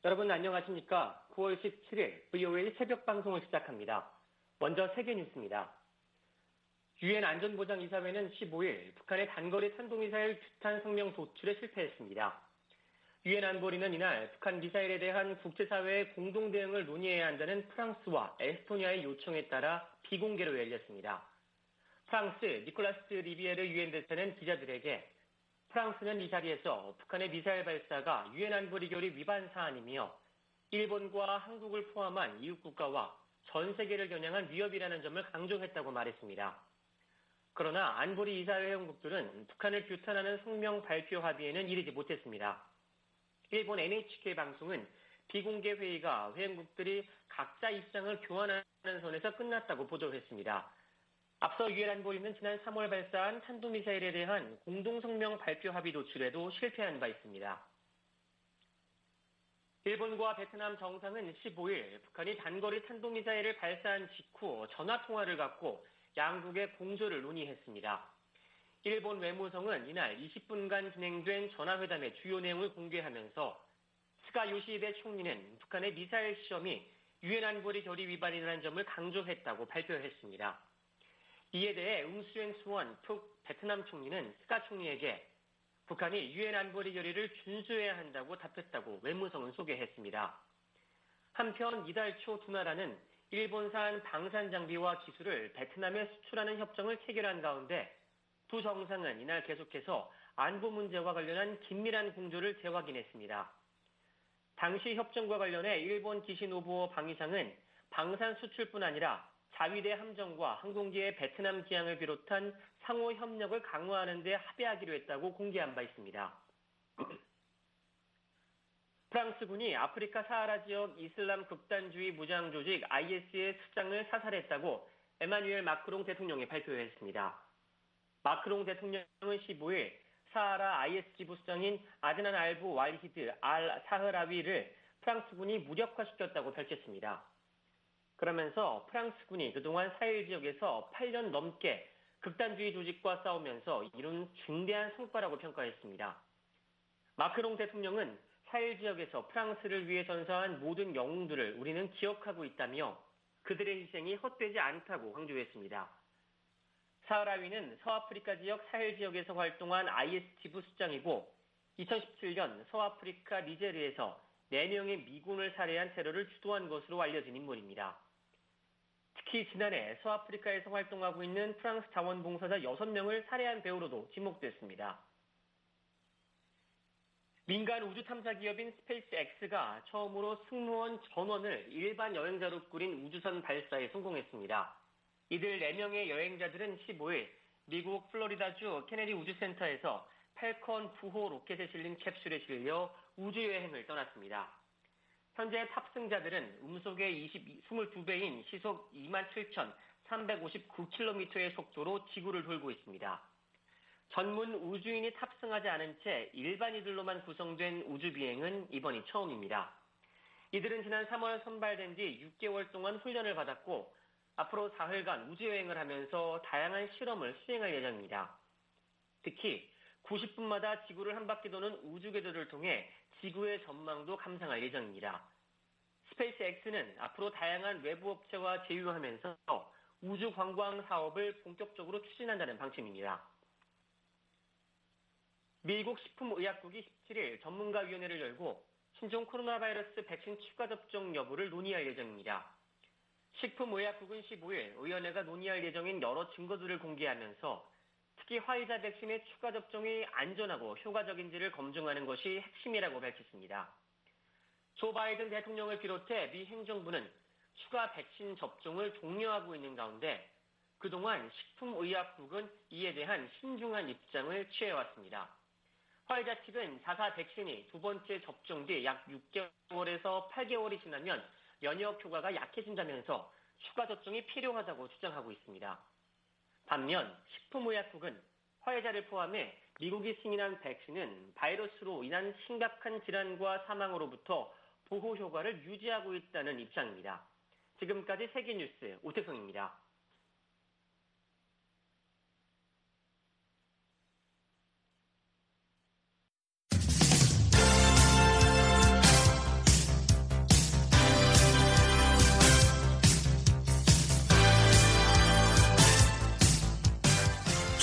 여러분 안녕하십니까? 9월 17일 VOA 새벽 방송을 시작합니다. 먼저 세계 뉴스입니다. 유엔 안전보장이사회는 15일 북한의 단거리 탄도미사일 규탄 성명 도출에 실패했습니다. 유엔 안보리는 이날 북한 미사일에 대한 국제사회의 공동 대응을 논의해야 한다는 프랑스와 에스토니아의 요청에 따라 비공개로 열렸습니다. 프랑스 니콜라스 리비에르 유엔 대사는 기자들에게 프랑스는 이 자리에서 북한의 미사일 발사가 유엔 안보리 결의 위반 사안이며 일본과 한국을 포함한 이웃 국가와 전 세계를 겨냥한 위협이라는 점을 강조했다고 말했습니다. 그러나 안보리 이사회 회원국들은 북한을 규탄하는 성명 발표 합의에는 이르지 못했습니다. 일본 NHK 방송은 비공개 회의가 회원국들이 각자 입장을 교환하는 선에서 끝났다고 보도했습니다. 앞서 유엔 안보리는 지난 3월 발사한 탄도미사일에 대한 공동성명 발표 합의 도출에도 실패한 바 있습니다. 일본과 베트남 정상은 15일 북한이 단거리 탄도미사일을 발사한 직후 전화통화를 갖고 양국의 공조를 논의했습니다. 일본 외무성은 이날 20분간 진행된 전화회담의 주요 내용을 공개하면서 스가 요시히데 총리는 북한의 미사일 시험이 유엔 안보리 결의 위반이라는 점을 강조했다고 발표했습니다. 이에 대해 응수엔 수원 베트남 총리는 스가 총리에게 북한이 유엔 안보리 결의를 준수해야 한다고 답했다고 외무성은 소개했습니다. 한편 이달 초 두 나라는 일본산 방산 장비와 기술을 베트남에 수출하는 협정을 체결한 가운데 두 정상은 이날 계속해서 안보 문제와 관련한 긴밀한 공조를 재확인했습니다. 당시 협정과 관련해 일본 기시노부오 방위상은 방산 수출뿐 아니라 자위대 함정과 항공기의 베트남 기항을 비롯한 상호 협력을 강화하는 데 합의하기로 했다고 공개한 바 있습니다. 프랑스군이 아프리카 사하라 지역 이슬람 극단주의 무장 조직 IS의 수장을 사살했다고 에마뉴엘 마크롱 대통령이 발표했습니다. 마크롱 대통령은 15일 사하라 IS 지부 수장인 아드난 알부 왈히드 알 사흐라위를 프랑스군이 무력화시켰다고 밝혔습니다. 그러면서 프랑스군이 그동안 사헬 지역에서 8년 넘게 극단주의 조직과 싸우면서 이룬 중대한 성과라고 평가했습니다. 마크롱 대통령은 사헬 지역에서 프랑스를 위해 전사한 모든 영웅들을 우리는 기억하고 있다며 그들의 희생이 헛되지 않다고 강조했습니다. 사하라위는 서아프리카 지역 사헬 지역에서 활동한 IS 지부 수장이고 2017년 서아프리카 니제르에서 4명의 미군을 살해한 테러를 주도한 것으로 알려진 인물입니다. 특히 지난해 서아프리카에서 활동하고 있는 프랑스 자원봉사자 6명을 살해한 배우로도 지목됐습니다. 민간 우주 탐사 기업인 스페이스X가 처음으로 승무원 전원을 일반 여행자로 꾸린 우주선 발사에 성공했습니다. 이들 4명의 여행자들은 15일 미국 플로리다주 케네디 우주센터에서 팔컨 9호 로켓에 실린 캡슐에 실려 우주여행을 떠났습니다. 현재 탑승자들은 음속의 22배인 시속 27,359km의 속도로 지구를 돌고 있습니다. 전문 우주인이 탑승하지 않은 채 일반인들로만 구성된 우주비행은 이번이 처음입니다. 이들은 지난 3월 선발된 뒤 6개월 동안 훈련을 받았고 앞으로 사흘간 우주여행을 하면서 다양한 실험을 수행할 예정입니다. 특히 90분마다 지구를 한 바퀴 도는 우주궤도를 통해 지구의 전망도 감상할 예정입니다. 스페이스X는 앞으로 다양한 외부 업체와 제휴하면서 우주 관광 사업을 본격적으로 추진한다는 방침입니다. 미국 식품의약국이 17일 전문가위원회를 열고 신종 코로나 바이러스 백신 추가 접종 여부를 논의할 예정입니다. 식품의약국은 15일 의원회가 논의할 예정인 여러 증거들을 공개하면서 특히 화이자 백신의 추가 접종이 안전하고 효과적인지를 검증하는 것이 핵심이라고 밝혔습니다. 조 바이든 대통령을 비롯해 미 행정부는 추가 백신 접종을 독려하고 있는 가운데 그동안 식품의약국은 이에 대한 신중한 입장을 취해왔습니다. 화이자 측은 4사 백신이 두 번째 접종 뒤 약 6개월에서 8개월이 지나면 면역 효과가 약해진다면서 추가 접종이 필요하다고 주장하고 있습니다. 반면 식품의약국은 화이자를 포함해 미국이 승인한 백신은 바이러스로 인한 심각한 질환과 사망으로부터 보호 효과를 유지하고 있다는 입장입니다. 지금까지 세계뉴스 오태성입니다.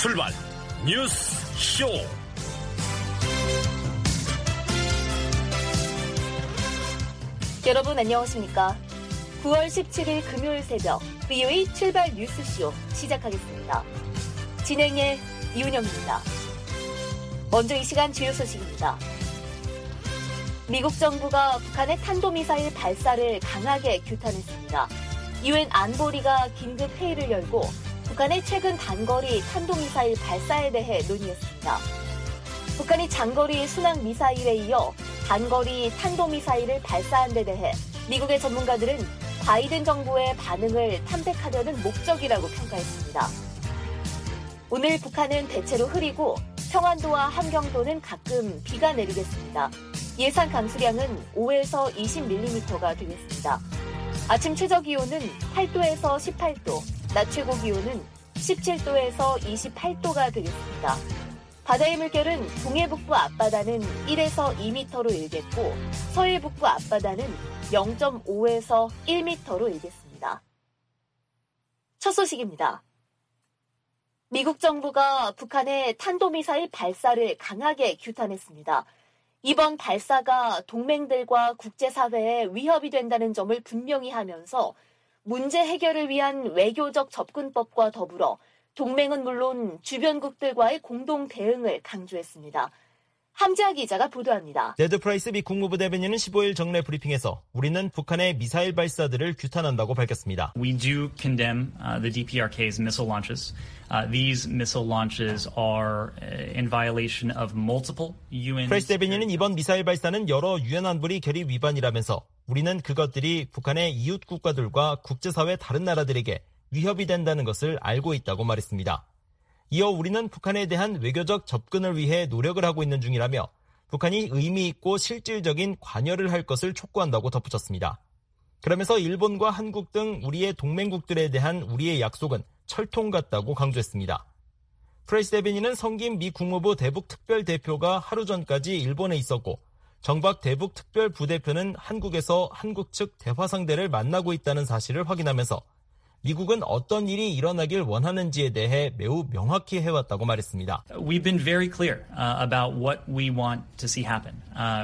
출발 뉴스 쇼. 여러분 안녕하십니까? 9월 17일 금요일 새벽 VOA 출발 뉴스쇼 시작하겠습니다. 진행의 이은영입니다. 먼저 이 시간 주요 소식입니다. 미국 정부가 북한의 탄도미사일 발사를 강하게 규탄했습니다. 유엔 안보리가 긴급 회의를 열고 북한의 최근 단거리 탄도미사일 발사에 대해 논의했습니다. 북한이 장거리 순항미사일에 이어 단거리 탄도미사일을 발사한 데 대해 미국의 전문가들은 바이든 정부의 반응을 탐색하려는 목적이라고 평가했습니다. 오늘 북한은 대체로 흐리고 평안도와 함경도는 가끔 비가 내리겠습니다. 예상 강수량은 5에서 20mm가 되겠습니다. 아침 최저 기온은 8도에서 18도, 낮 최고 기온은 17도에서 28도가 되겠습니다. 바다의 물결은 동해북부 앞바다는 1에서 2m로 일겠고 서해북부 앞바다는 0.5에서 1m로 일겠습니다. 첫 소식입니다. 미국 정부가 북한의 탄도미사일 발사를 강하게 규탄했습니다. 이번 발사가 동맹들과 국제사회에 위협이 된다는 점을 분명히 하면서 문제 해결을 위한 외교적 접근법과 더불어 동맹은 물론 주변국들과의 공동 대응을 강조했습니다. 함지아 기자가 보도합니다. 네드 프라이스 미 국무부 대변인은 15일 정례 브리핑에서 우리는 북한의 미사일 발사들을 규탄한다고 밝혔습니다. We do condemn the DPRK's missile launches. These missile launches are in violation of multiple UN. 프라이스 대변인은 이번 미사일 발사는 여러 유엔 안보리 결의 위반이라면서 우리는 그것들이 북한의 이웃 국가들과 국제사회 다른 나라들에게 위협이 된다는 것을 알고 있다고 말했습니다. 이어 우리는 북한에 대한 외교적 접근을 위해 노력을 하고 있는 중이라며 북한이 의미 있고 실질적인 관여를 할 것을 촉구한다고 덧붙였습니다. 그러면서 일본과 한국 등 우리의 동맹국들에 대한 우리의 약속은 철통 같다고 강조했습니다. 프라이스 대변인은 성김 미 국무부 대북 특별대표가 하루 전까지 일본에 있었고 정박 대북 특별부대표는 한국에서 한국 측 대화 상대를 만나고 있다는 사실을 확인하면서 미국은 어떤 일이 일어나길 원하는지에 대해 매우 명확히 해왔다고 말했습니다. We've been very clear about what we want to see happen.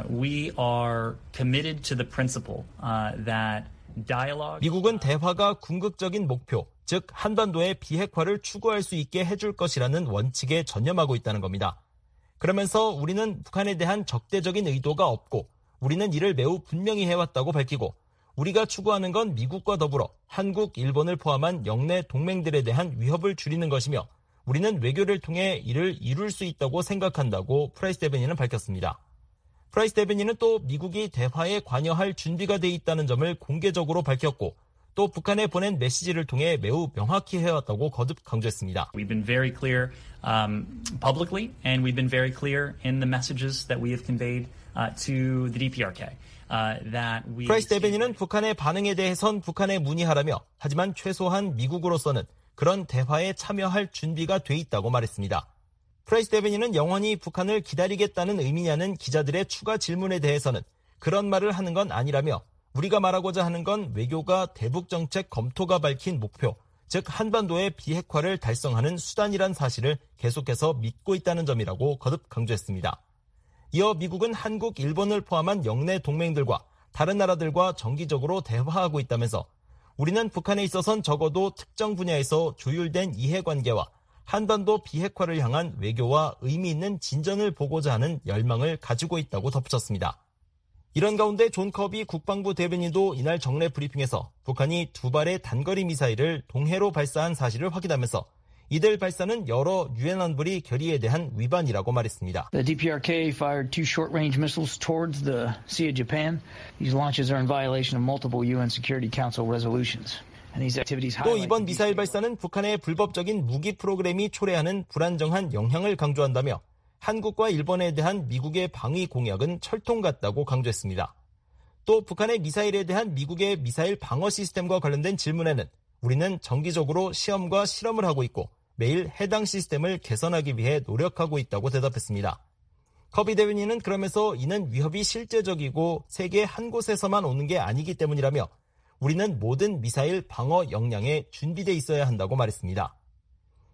We are committed to the principle that dialogue. 미국은 대화가 궁극적인 목표, 즉 한반도의 비핵화를 추구할 수 있게 해줄 것이라는 원칙에 전념하고 있다는 겁니다. 그러면서 우리는 북한에 대한 적대적인 의도가 없고 우리는 이를 매우 분명히 해왔다고 밝히고 우리가 추구하는 건 미국과 더불어 한국, 일본을 포함한 영내 동맹들에 대한 위협을 줄이는 것이며 우리는 외교를 통해 이를 이룰 수 있다고 생각한다고 프라이스 대변인은 밝혔습니다. 프라이스 대변인은 또 미국이 대화에 관여할 준비가 돼 있다는 점을 공개적으로 밝혔고 또 북한에 보낸 메시지를 통해 매우 명확히 해왔다고 거듭 강조했습니다. We've been very clear publicly and we've been very clear in the messages that we have conveyed to the DPRK. 프라이스 대변인은 북한의 반응에 대해선 북한에 문의하라며 하지만 최소한 미국으로서는 그런 대화에 참여할 준비가 돼 있다고 말했습니다. 프라이스 대변인은 영원히 북한을 기다리겠다는 의미냐는 기자들의 추가 질문에 대해서는 그런 말을 하는 건 아니라며 우리가 말하고자 하는 건 외교가 대북정책 검토가 밝힌 목표, 즉 한반도의 비핵화를 달성하는 수단이란 사실을 계속해서 믿고 있다는 점이라고 거듭 강조했습니다. 이어 미국은 한국, 일본을 포함한 영내 동맹들과 다른 나라들과 정기적으로 대화하고 있다면서 우리는 북한에 있어선 적어도 특정 분야에서 조율된 이해관계와 한반도 비핵화를 향한 외교와 의미 있는 진전을 보고자 하는 열망을 가지고 있다고 덧붙였습니다. 이런 가운데 존 커비 국방부 대변인도 이날 정례 브리핑에서 북한이 2발의 단거리 미사일을 동해로 발사한 사실을 확인하면서 이들 발사는 여러 유엔 안보리 결의에 대한 위반이라고 말했습니다. The DPRK fired 2 short-range missiles towards the Sea of Japan. These launches are in violation of multiple UN Security Council resolutions. 또 이번 미사일 발사는 북한의 불법적인 무기 프로그램이 초래하는 불안정한 영향을 강조한다며 한국과 일본에 대한 미국의 방위 공약은 철통 같다고 강조했습니다. 또 북한의 미사일에 대한 미국의 미사일 방어 시스템과 관련된 질문에는 우리는 정기적으로 시험과 실험을 하고 있고 매일 해당 시스템을 개선하기 위해 노력하고 있다고 대답했습니다. 커비 대변인은 그러면서 이는 위협이 실제적이고 세계 한 곳에서만 오는 게 아니기 때문이라며 우리는 모든 미사일 방어 역량에 준비돼 있어야 한다고 말했습니다.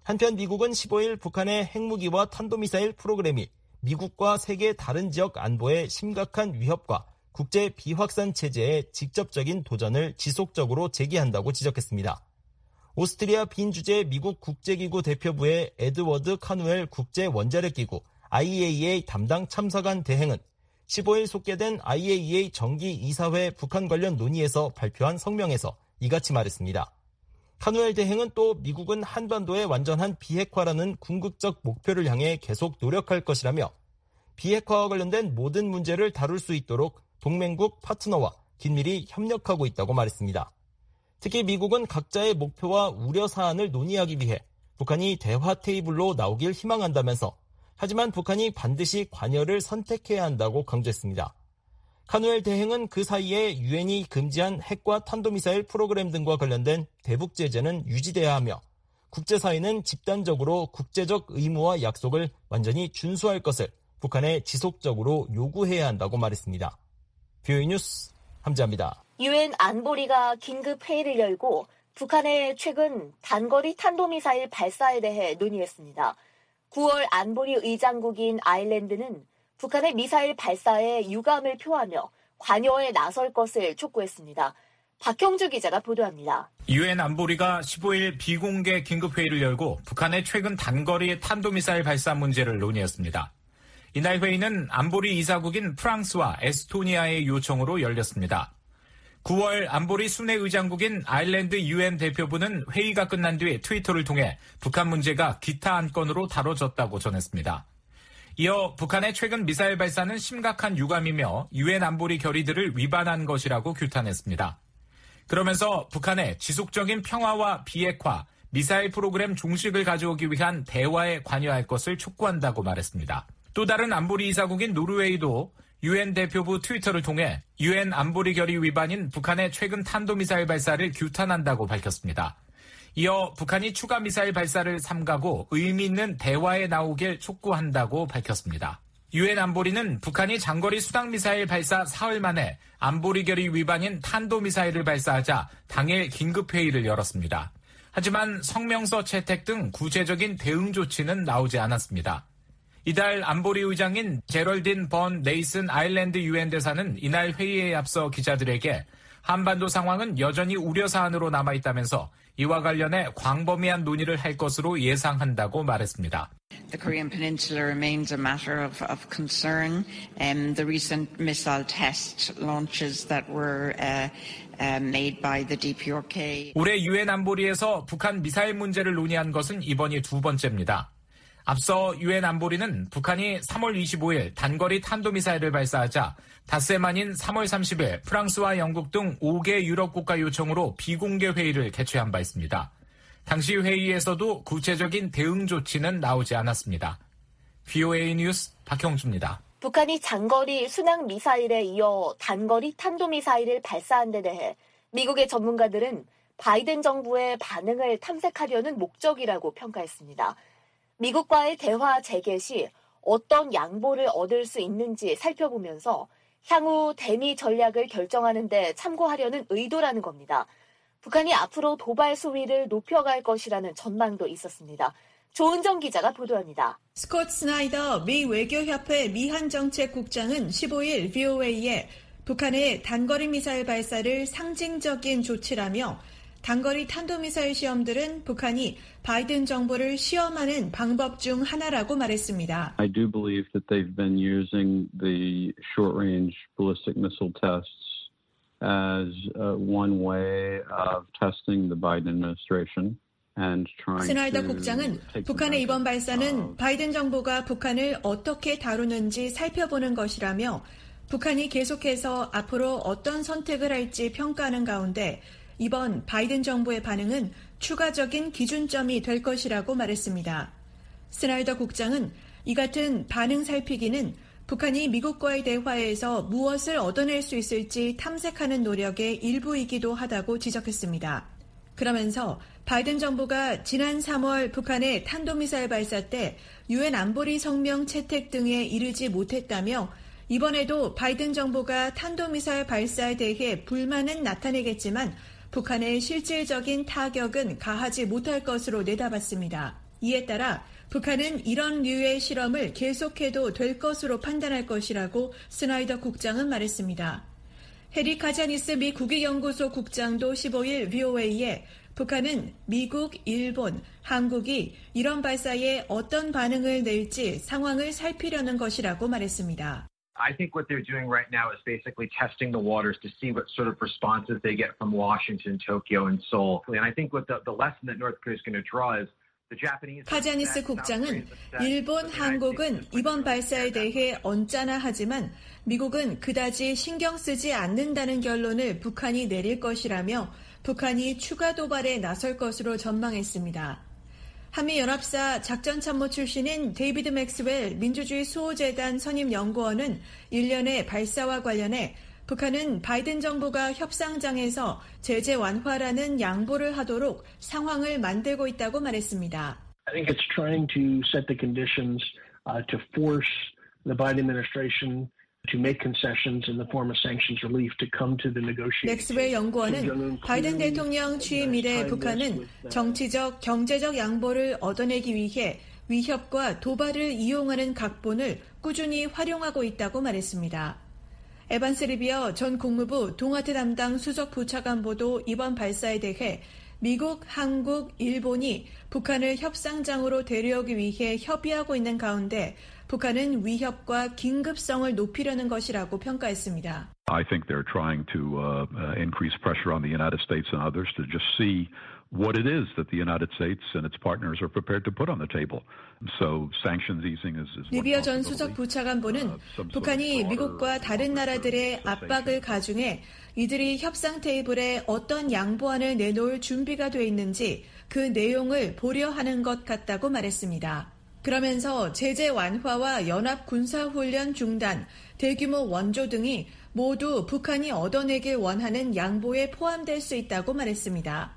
한편 미국은 15일 북한의 핵무기와 탄도미사일 프로그램이 미국과 세계 다른 지역 안보에 심각한 위협과 국제 비확산 체제에 직접적인 도전을 지속적으로 제기한다고 지적했습니다. 오스트리아 빈 주재 미국 국제기구 대표부의 에드워드 카누엘 국제원자력기구 IAEA 담당 참사관 대행은 15일 속개된 IAEA 정기 이사회 북한 관련 논의에서 발표한 성명에서 이같이 말했습니다. 카누엘 대행은 또 미국은 한반도의 완전한 비핵화라는 궁극적 목표를 향해 계속 노력할 것이라며 비핵화와 관련된 모든 문제를 다룰 수 있도록 동맹국 파트너와 긴밀히 협력하고 있다고 말했습니다. 특히 미국은 각자의 목표와 우려 사안을 논의하기 위해 북한이 대화 테이블로 나오길 희망한다면서 하지만 북한이 반드시 관여를 선택해야 한다고 강조했습니다. 카누엘 대행은 그 사이에 유엔이 금지한 핵과 탄도미사일 프로그램 등과 관련된 대북 제재는 유지돼야 하며 국제사회는 집단적으로 국제적 의무와 약속을 완전히 준수할 것을 북한에 지속적으로 요구해야 한다고 말했습니다. VOA 뉴스 함지아입니다. 유엔 안보리가 긴급 회의를 열고 북한의 최근 단거리 탄도미사일 발사에 대해 논의했습니다. 9월 안보리 의장국인 아일랜드는 북한의 미사일 발사에 유감을 표하며 관여에 나설 것을 촉구했습니다. 박형주 기자가 보도합니다. 유엔 안보리가 15일 비공개 긴급회의를 열고 북한의 최근 단거리 탄도미사일 발사 문제를 논의했습니다. 이날 회의는 안보리 이사국인 프랑스와 에스토니아의 요청으로 열렸습니다. 9월 안보리 순회 의장국인 아일랜드 유엔 대표부는 회의가 끝난 뒤 트위터를 통해 북한 문제가 기타 안건으로 다뤄졌다고 전했습니다. 이어 북한의 최근 미사일 발사는 심각한 유감이며 유엔 안보리 결의들을 위반한 것이라고 규탄했습니다. 그러면서 북한의 지속적인 평화와 비핵화, 미사일 프로그램 종식을 가져오기 위한 대화에 관여할 것을 촉구한다고 말했습니다. 또 다른 안보리 이사국인 노르웨이도 유엔 대표부 트위터를 통해 유엔 안보리 결의 위반인 북한의 최근 탄도미사일 발사를 규탄한다고 밝혔습니다. 이어 북한이 추가 미사일 발사를 삼가고 의미 있는 대화에 나오길 촉구한다고 밝혔습니다. 유엔 안보리는 북한이 장거리 수당미사일 발사 사흘 만에 안보리 결의 위반인 탄도미사일을 발사하자 당일 긴급회의를 열었습니다. 하지만 성명서 채택 등 구체적인 대응 조치는 나오지 않았습니다. 이달 안보리 의장인 제럴딘 번 네이슨 아일랜드 유엔 대사는 이날 회의에 앞서 기자들에게 한반도 상황은 여전히 우려사안으로 남아있다면서 이와 관련해 광범위한 논의를 할 것으로 예상한다고 말했습니다. The Korean Peninsula remains a matter of concern. The recent missile test launches that were made by the DPRK. 올해 유엔 안보리에서 북한 미사일 문제를 논의한 것은 이번이 두 번째입니다. 앞서 유엔 안보리는 북한이 3월 25일 단거리 탄도미사일을 발사하자 닷새만인 3월 30일 프랑스와 영국 등 5개 유럽 국가 요청으로 비공개 회의를 개최한 바 있습니다. 당시 회의에서도 구체적인 대응 조치는 나오지 않았습니다. VOA 뉴스 박형주입니다. 북한이 장거리 순항 미사일에 이어 단거리 탄도미사일을 발사한 데 대해 미국의 전문가들은 바이든 정부의 반응을 탐색하려는 목적이라고 평가했습니다. 미국과의 대화 재개 시 어떤 양보를 얻을 수 있는지 살펴보면서 향후 대미 전략을 결정하는 데 참고하려는 의도라는 겁니다. 북한이 앞으로 도발 수위를 높여갈 것이라는 전망도 있었습니다. 조은정 기자가 보도합니다. 스콧 스나이더 미 외교협회 미한정책국장은 15일 VOA에 북한의 단거리 미사일 발사를 상징적인 조치라며 단거리 탄도미사일 시험들은 북한이 바이든 정부를 시험하는 방법 중 하나라고 말했습니다. I do believe that they've been using the short-range ballistic missile tests as one way of testing the Biden administration. 스나이더 국장은 북한의 이번 발사는 바이든 정부가 북한을 어떻게 다루는지 살펴보는 것이라며 북한이 계속해서 앞으로 어떤 선택을 할지 평가하는 가운데 이번 바이든 정부의 반응은 추가적인 기준점이 될 것이라고 말했습니다. 스나이더 국장은 이 같은 반응 살피기는 북한이 미국과의 대화에서 무엇을 얻어낼 수 있을지 탐색하는 노력의 일부이기도 하다고 지적했습니다. 그러면서 바이든 정부가 지난 3월 북한의 탄도미사일 발사 때 유엔 안보리 성명 채택 등에 이르지 못했다며 이번에도 바이든 정부가 탄도미사일 발사에 대해 불만은 나타내겠지만 북한의 실질적인 타격은 가하지 못할 것으로 내다봤습니다. 이에 따라 북한은 이런 류의 실험을 계속해도 될 것으로 판단할 것이라고 스나이더 국장은 말했습니다. 해리 카자니스 미 국위연구소 국장도 15일 VOA에 북한은 미국, 일본, 한국이 이런 발사에 어떤 반응을 낼지 상황을 살피려는 것이라고 말했습니다. I think what they're doing right now is basically testing the waters to see what sort of responses they get from Washington, Tokyo, and Seoul. And I think what the lesson that North Korea is going to draw is 카자니스 국장은 일본, 한국은 이번 발사에 대해 언짢아 하지만 미국은 그다지 신경 쓰지 않는다는 결론을 북한이 내릴 것이라며 북한이 추가 도발에 나설 것으로 전망했습니다. 한미연합사 작전참모 출신인 데이비드 맥스웰 민주주의 수호재단 선임연구원은 일련의 발사와 관련해 북한은 바이든 정부가 협상장에서 제재 완화라는 양보를 하도록 상황을 만들고 있다고 말했습니다. I think it's trying to set the conditions to force the Biden administration to make concessions in the form of sanctions relief to come to the negotiating. 맥스웰 연구원은 바이든 대통령 취임 이래 북한은 정치적, 경제적 양보를 얻어내기 위해 위협과 도발을 이용하는 각본을 꾸준히 활용하고 있다고 말했습니다. 에반스 리비어 전 국무부 동아태 담당 수석 부차관보도 이번 발사에 대해 미국, 한국, 일본이 북한을 협상장으로 데려오기 위해 협의하고 있는 가운데 북한은 위협과 긴급성을 높이려는 것이라고 평가했습니다. I think they're trying to increase pressure on the United States and others to just see what it is that the United States and its partners are prepared to put on the table. So sanctions easing is 리비어 전 수석 부차관보는 북한이 미국과 다른 나라들의 압박을 가중해 이들이 협상 테이블에 어떤 양보안을 내놓을 준비가 돼 있는지 그 내용을 보려 하는 것 같다고 말했습니다. 그러면서 제재 완화와 연합 군사훈련 중단, 대규모 원조 등이 모두 북한이 얻어내길 원하는 양보에 포함될 수 있다고 말했습니다.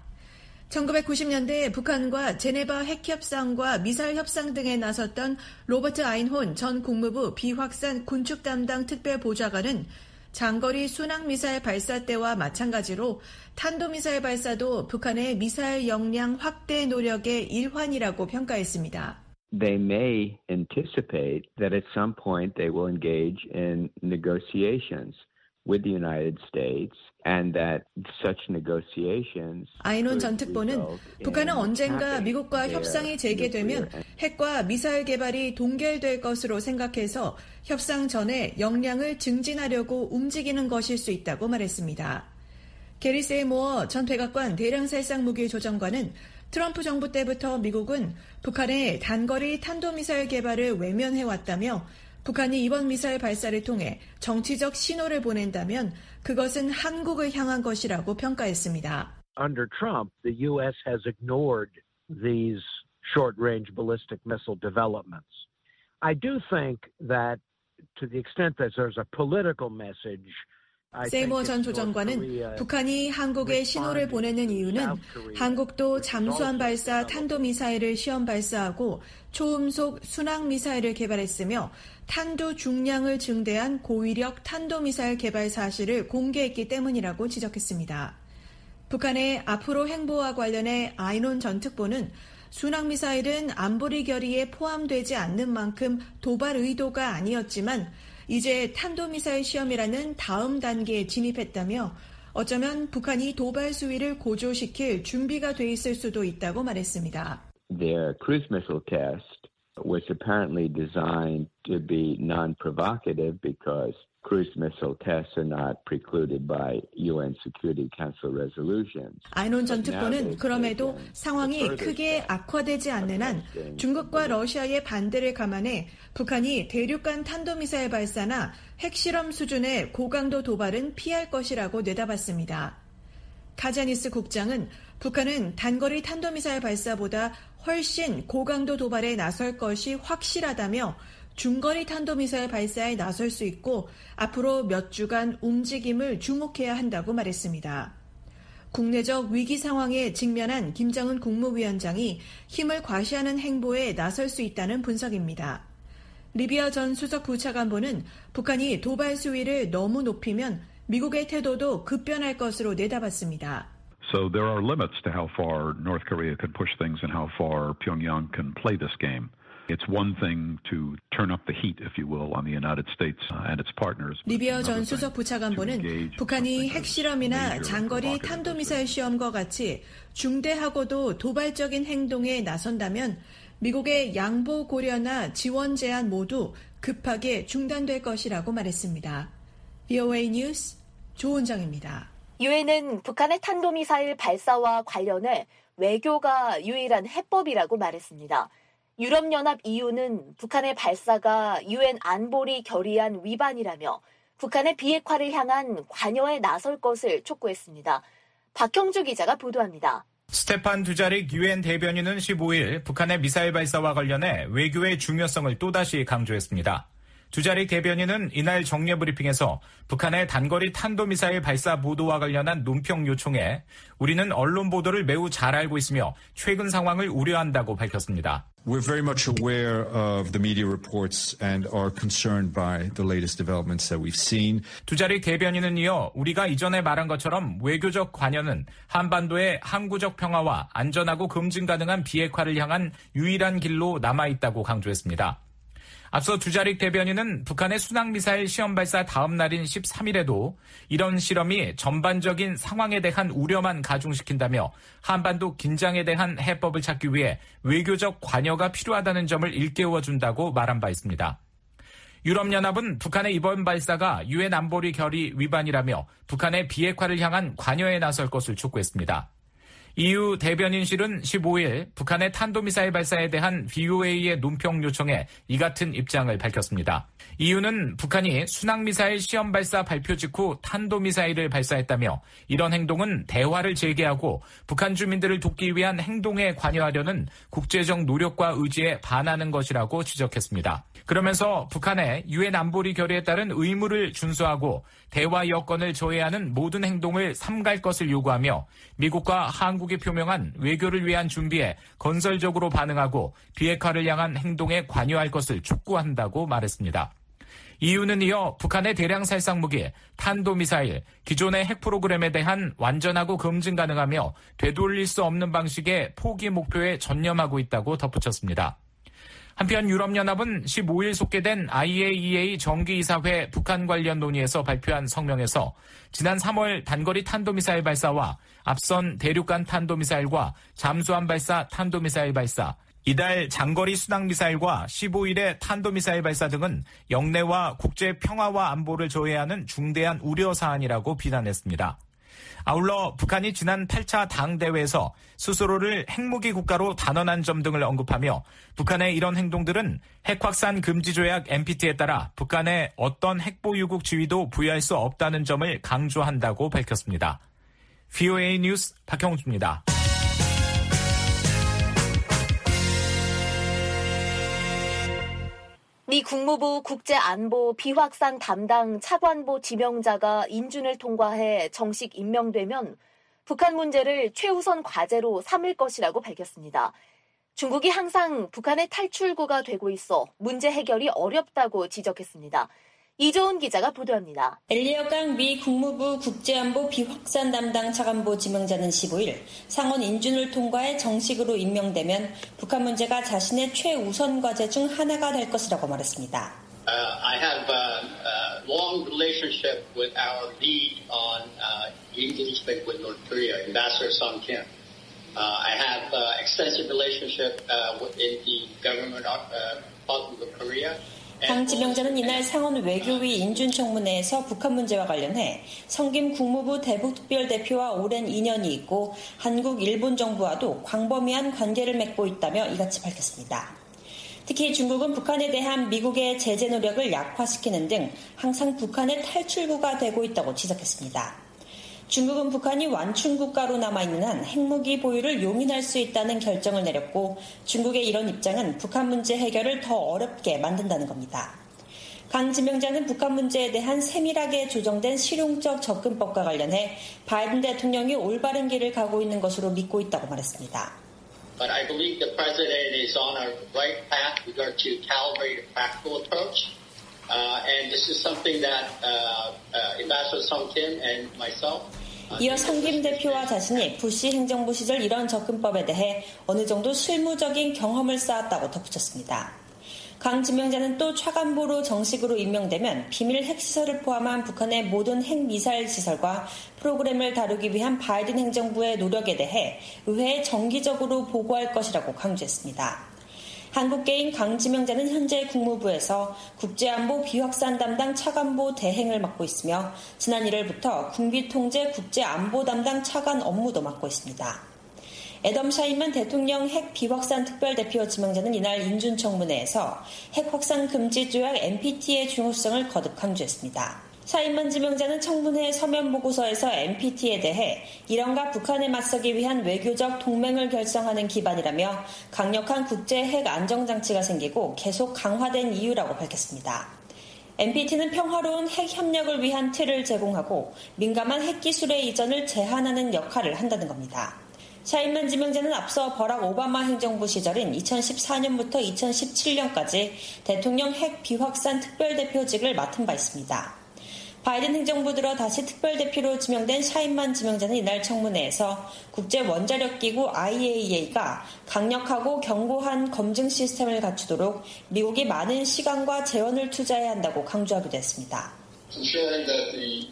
1990년대 북한과 제네바 핵협상과 미사일 협상 등에 나섰던 로버트 아인혼 전 국무부 비확산 군축 담당 특별보좌관은 장거리 순항미사일 발사 때와 마찬가지로 탄도미사일 발사도 북한의 미사일 역량 확대 노력의 일환이라고 평가했습니다. They may anticipate that at some point they will engage in negotiations with the United States and that such negotiations. 아인혼 전 특보는 북한은 언젠가 미국과 협상이 재개되면 핵과 미사일 개발이 동결될 것으로 생각해서 협상 전에 역량을 증진하려고 움직이는 것일 수 있다고 말했습니다. 게리 세이모어 전 백악관 대량살상 무기 조정관은 트럼프 정부 때부터 미국은 북한의 단거리 탄도미사일 개발을 외면해왔다며 북한이 이번 미사일 발사를 통해 정치적 신호를 보낸다면 그것은 한국을 향한 것이라고 평가했습니다. Under Trump, the U.S. has ignored these short-range ballistic missile developments. I do think that to the extent that there's a political message, 세이모어 전 조정관은 북한이 한국에 신호를 보내는 이유는 한국도 잠수함 발사 탄도미사일을 시험 발사하고 초음속 순항미사일을 개발했으며 탄두 중량을 증대한 고위력 탄도미사일 개발 사실을 공개했기 때문이라고 지적했습니다. 북한의 앞으로 행보와 관련해 아인혼 전 특보는 순항미사일은 안보리 결의에 포함되지 않는 만큼 도발 의도가 아니었지만 이제 탄도미사일 시험이라는 다음 단계에 진입했다며 어쩌면 북한이 도발 수위를 고조시킬 준비가 돼 있을 수도 있다고 말했습니다. Their cruise missile test was apparently designed to be non-provocative because cruise missile tests are not precluded by UN Security Council resolutions. 아인혼 전 특보는 그럼에도 상황이 크게 악화되지 않는 한 중국과 러시아의 반대를 감안해 북한이 대륙간 탄도미사일 발사나 핵실험 수준의 고강도 도발은 피할 것이라고 내다봤습니다. 카자니스 국장은 북한은 단거리 탄도미사일 발사보다 훨씬 고강도 도발에 나설 것이 확실하다며 중거리 탄도미사일 발사에 나설 수 있고 앞으로 몇 주간 움직임을 주목해야 한다고 말했습니다. 국내적 위기 상황에 직면한 김정은 국무위원장이 힘을 과시하는 행보에 나설 수 있다는 분석입니다. 리비아 전 수석 부차관보는 북한이 도발 수위를 너무 높이면 미국의 태도도 급변할 것으로 내다봤습니다. So there are limits to how far North Korea can push things and how far Pyongyang can play this game. It's one thing to turn up the heat, if you will, on the United States and its partners. 리비어 전 수석 부차관보는 북한이 핵실험이나 장거리 탄도미사일 시험과 같이 중대하고도 도발적인 행동에 나선다면 미국의 양보 고려나 지원 제한 모두 급하게 중단될 것이라고 말했습니다. VOA 뉴스 조은정입니다. 유엔은 북한의 탄도미사일 발사와 관련해 외교가 유일한 해법이라고 말했습니다. 유럽연합 EU는 북한의 발사가 유엔 안보리 결의안 위반이라며 북한의 비핵화를 향한 관여에 나설 것을 촉구했습니다. 박형주 기자가 보도합니다. 스테판 두자릭 유엔 대변인은 15일 북한의 미사일 발사와 관련해 외교의 중요성을 또다시 강조했습니다. 두자릭 대변인은 이날 정례 브리핑에서 북한의 단거리 탄도미사일 발사 보도와 관련한 논평 요청에 우리는 언론 보도를 매우 잘 알고 있으며 최근 상황을 우려한다고 밝혔습니다. We're very much aware of the media reports and are concerned by the latest developments that we've seen. 두자릭 대변인은 이어 우리가 이전에 말한 것처럼 외교적 관여는 한반도의 항구적 평화와 안전하고 검증 가능한 비핵화를 향한 유일한 길로 남아있다고 강조했습니다. 앞서 두자릭 대변인은 북한의 순항미사일 시험 발사 다음 날인 13일에도 이런 실험이 전반적인 상황에 대한 우려만 가중시킨다며 한반도 긴장에 대한 해법을 찾기 위해 외교적 관여가 필요하다는 점을 일깨워준다고 말한 바 있습니다. 유럽연합은 북한의 이번 발사가 유엔 안보리 결의 위반이라며 북한의 비핵화를 향한 관여에 나설 것을 촉구했습니다. EU 대변인실은 15일 북한의 탄도미사일 발사에 대한 VOA의 논평 요청에 이 같은 입장을 밝혔습니다. EU는 북한이 순항미사일 시험 발사 발표 직후 탄도미사일을 발사했다며 이런 행동은 대화를 재개하고 북한 주민들을 돕기 위한 행동에 관여하려는 국제적 노력과 의지에 반하는 것이라고 지적했습니다. 그러면서 북한의 유엔 안보리 결의에 따른 의무를 준수하고 대화 여건을 저해하는 모든 행동을 삼갈 것을 요구하며 미국과 한국이 표명한 외교를 위한 준비에 건설적으로 반응하고 비핵화를 향한 행동에 관여할 것을 촉구한다고 말했습니다. EU는 이어 북한의 대량 살상 무기, 탄도미사일, 기존의 핵 프로그램에 대한 완전하고 검증 가능하며 되돌릴 수 없는 방식의 포기 목표에 전념하고 있다고 덧붙였습니다. 한편 유럽연합은 15일 속개된 IAEA 정기이사회 북한 관련 논의에서 발표한 성명에서 지난 3월 단거리 탄도미사일 발사와 앞선 대륙간 탄도미사일과 잠수함 발사 탄도미사일 발사, 이달 장거리 순항미사일과 15일의 탄도미사일 발사 등은 영내와 국제 평화와 안보를 저해하는 중대한 우려 사안이라고 비난했습니다. 아울러 북한이 지난 8차 당대회에서 스스로를 핵무기 국가로 단언한 점 등을 언급하며 북한의 이런 행동들은 핵확산 금지 조약 NPT에 따라 북한의 어떤 핵보유국 지위도 부여할 수 없다는 점을 강조한다고 밝혔습니다. VOA 뉴스 박형주입니다. 미 국무부 국제안보 비확산 담당 차관보 지명자가 인준을 통과해 정식 임명되면 북한 문제를 최우선 과제로 삼을 것이라고 밝혔습니다. 중국이 항상 북한의 탈출구가 되고 있어 문제 해결이 어렵다고 지적했습니다. 이조은 기자가 보도합니다. 엘리엇 강 미 국무부 국제안보 비확산 담당 차관보 지명자는 15일 상원 인준을 통과해 정식으로 임명되면 북한 문제가 자신의 최우선 과제 중 하나가 될 것이라고 말했습니다. I have a long relationship with our lead on engagement with North Korea, Ambassador Sung Kim. I have extensive relationship in the government Republic of Korea. 강 지명자는 이날 상원 외교위 인준청문회에서 북한 문제와 관련해 성김 국무부 대북특별대표와 오랜 인연이 있고 한국, 일본 정부와도 광범위한 관계를 맺고 있다며 이같이 밝혔습니다. 특히 중국은 북한에 대한 미국의 제재 노력을 약화시키는 등 항상 북한의 탈출구가 되고 있다고 지적했습니다. 중국은 북한이 완충국가로 남아있는 한 핵무기 보유를 용인할 수 있다는 결정을 내렸고 중국의 이런 입장은 북한 문제 해결을 더 어렵게 만든다는 겁니다. 강 지명자는 북한 문제에 대한 세밀하게 조정된 실용적 접근법과 관련해 바이든 대통령이 올바른 길을 가고 있는 것으로 믿고 있다고 말했습니다. But I believe the president is on a right path. We got to calibrate a practical approach. And this is something that Ambassador Sung Kim and myself 이어 성 김 대표와 자신이 부시 행정부 시절 이런 접근법에 대해 어느 정도 실무적인 경험을 쌓았다고 덧붙였습니다. 강 지명자는 또 차관보로 정식으로 임명되면 비밀 핵시설을 포함한 북한의 모든 핵미사일 시설과 프로그램을 다루기 위한 바이든 행정부의 노력에 대해 의회에 정기적으로 보고할 것이라고 강조했습니다. 한국계인 강 지명자는 현재 국무부에서 국제안보 비확산 담당 차관보 대행을 맡고 있으며 지난 1월부터 군비통제 국제안보 담당 차관 업무도 맡고 있습니다. 애덤 샤인만 대통령 핵 비확산 특별대표 지명자는 이날 인준청문회에서 핵 확산 금지 조약 NPT의 중요성을 거듭 강조했습니다. 샤인만 지명자는 청문회 서면 보고서에서 NPT에 대해 이란과 북한에 맞서기 위한 외교적 동맹을 결성하는 기반이라며 강력한 국제 핵 안정장치가 생기고 계속 강화된 이유라고 밝혔습니다. NPT는 평화로운 핵 협력을 위한 틀을 제공하고 민감한 핵기술의 이전을 제한하는 역할을 한다는 겁니다. 샤인만 지명자는 앞서 버락 오바마 행정부 시절인 2014년부터 2017년까지 대통령 핵 비확산 특별대표직을 맡은 바 있습니다. 바이든 행정부 들어 다시 특별대표로 지명된 샤인만 지명자는 이날 청문회에서 국제원자력기구 IAEA가 강력하고 견고한 검증 시스템을 갖추도록 미국이 많은 시간과 재원을 투자해야 한다고 강조하기도 했습니다. Ensuring that the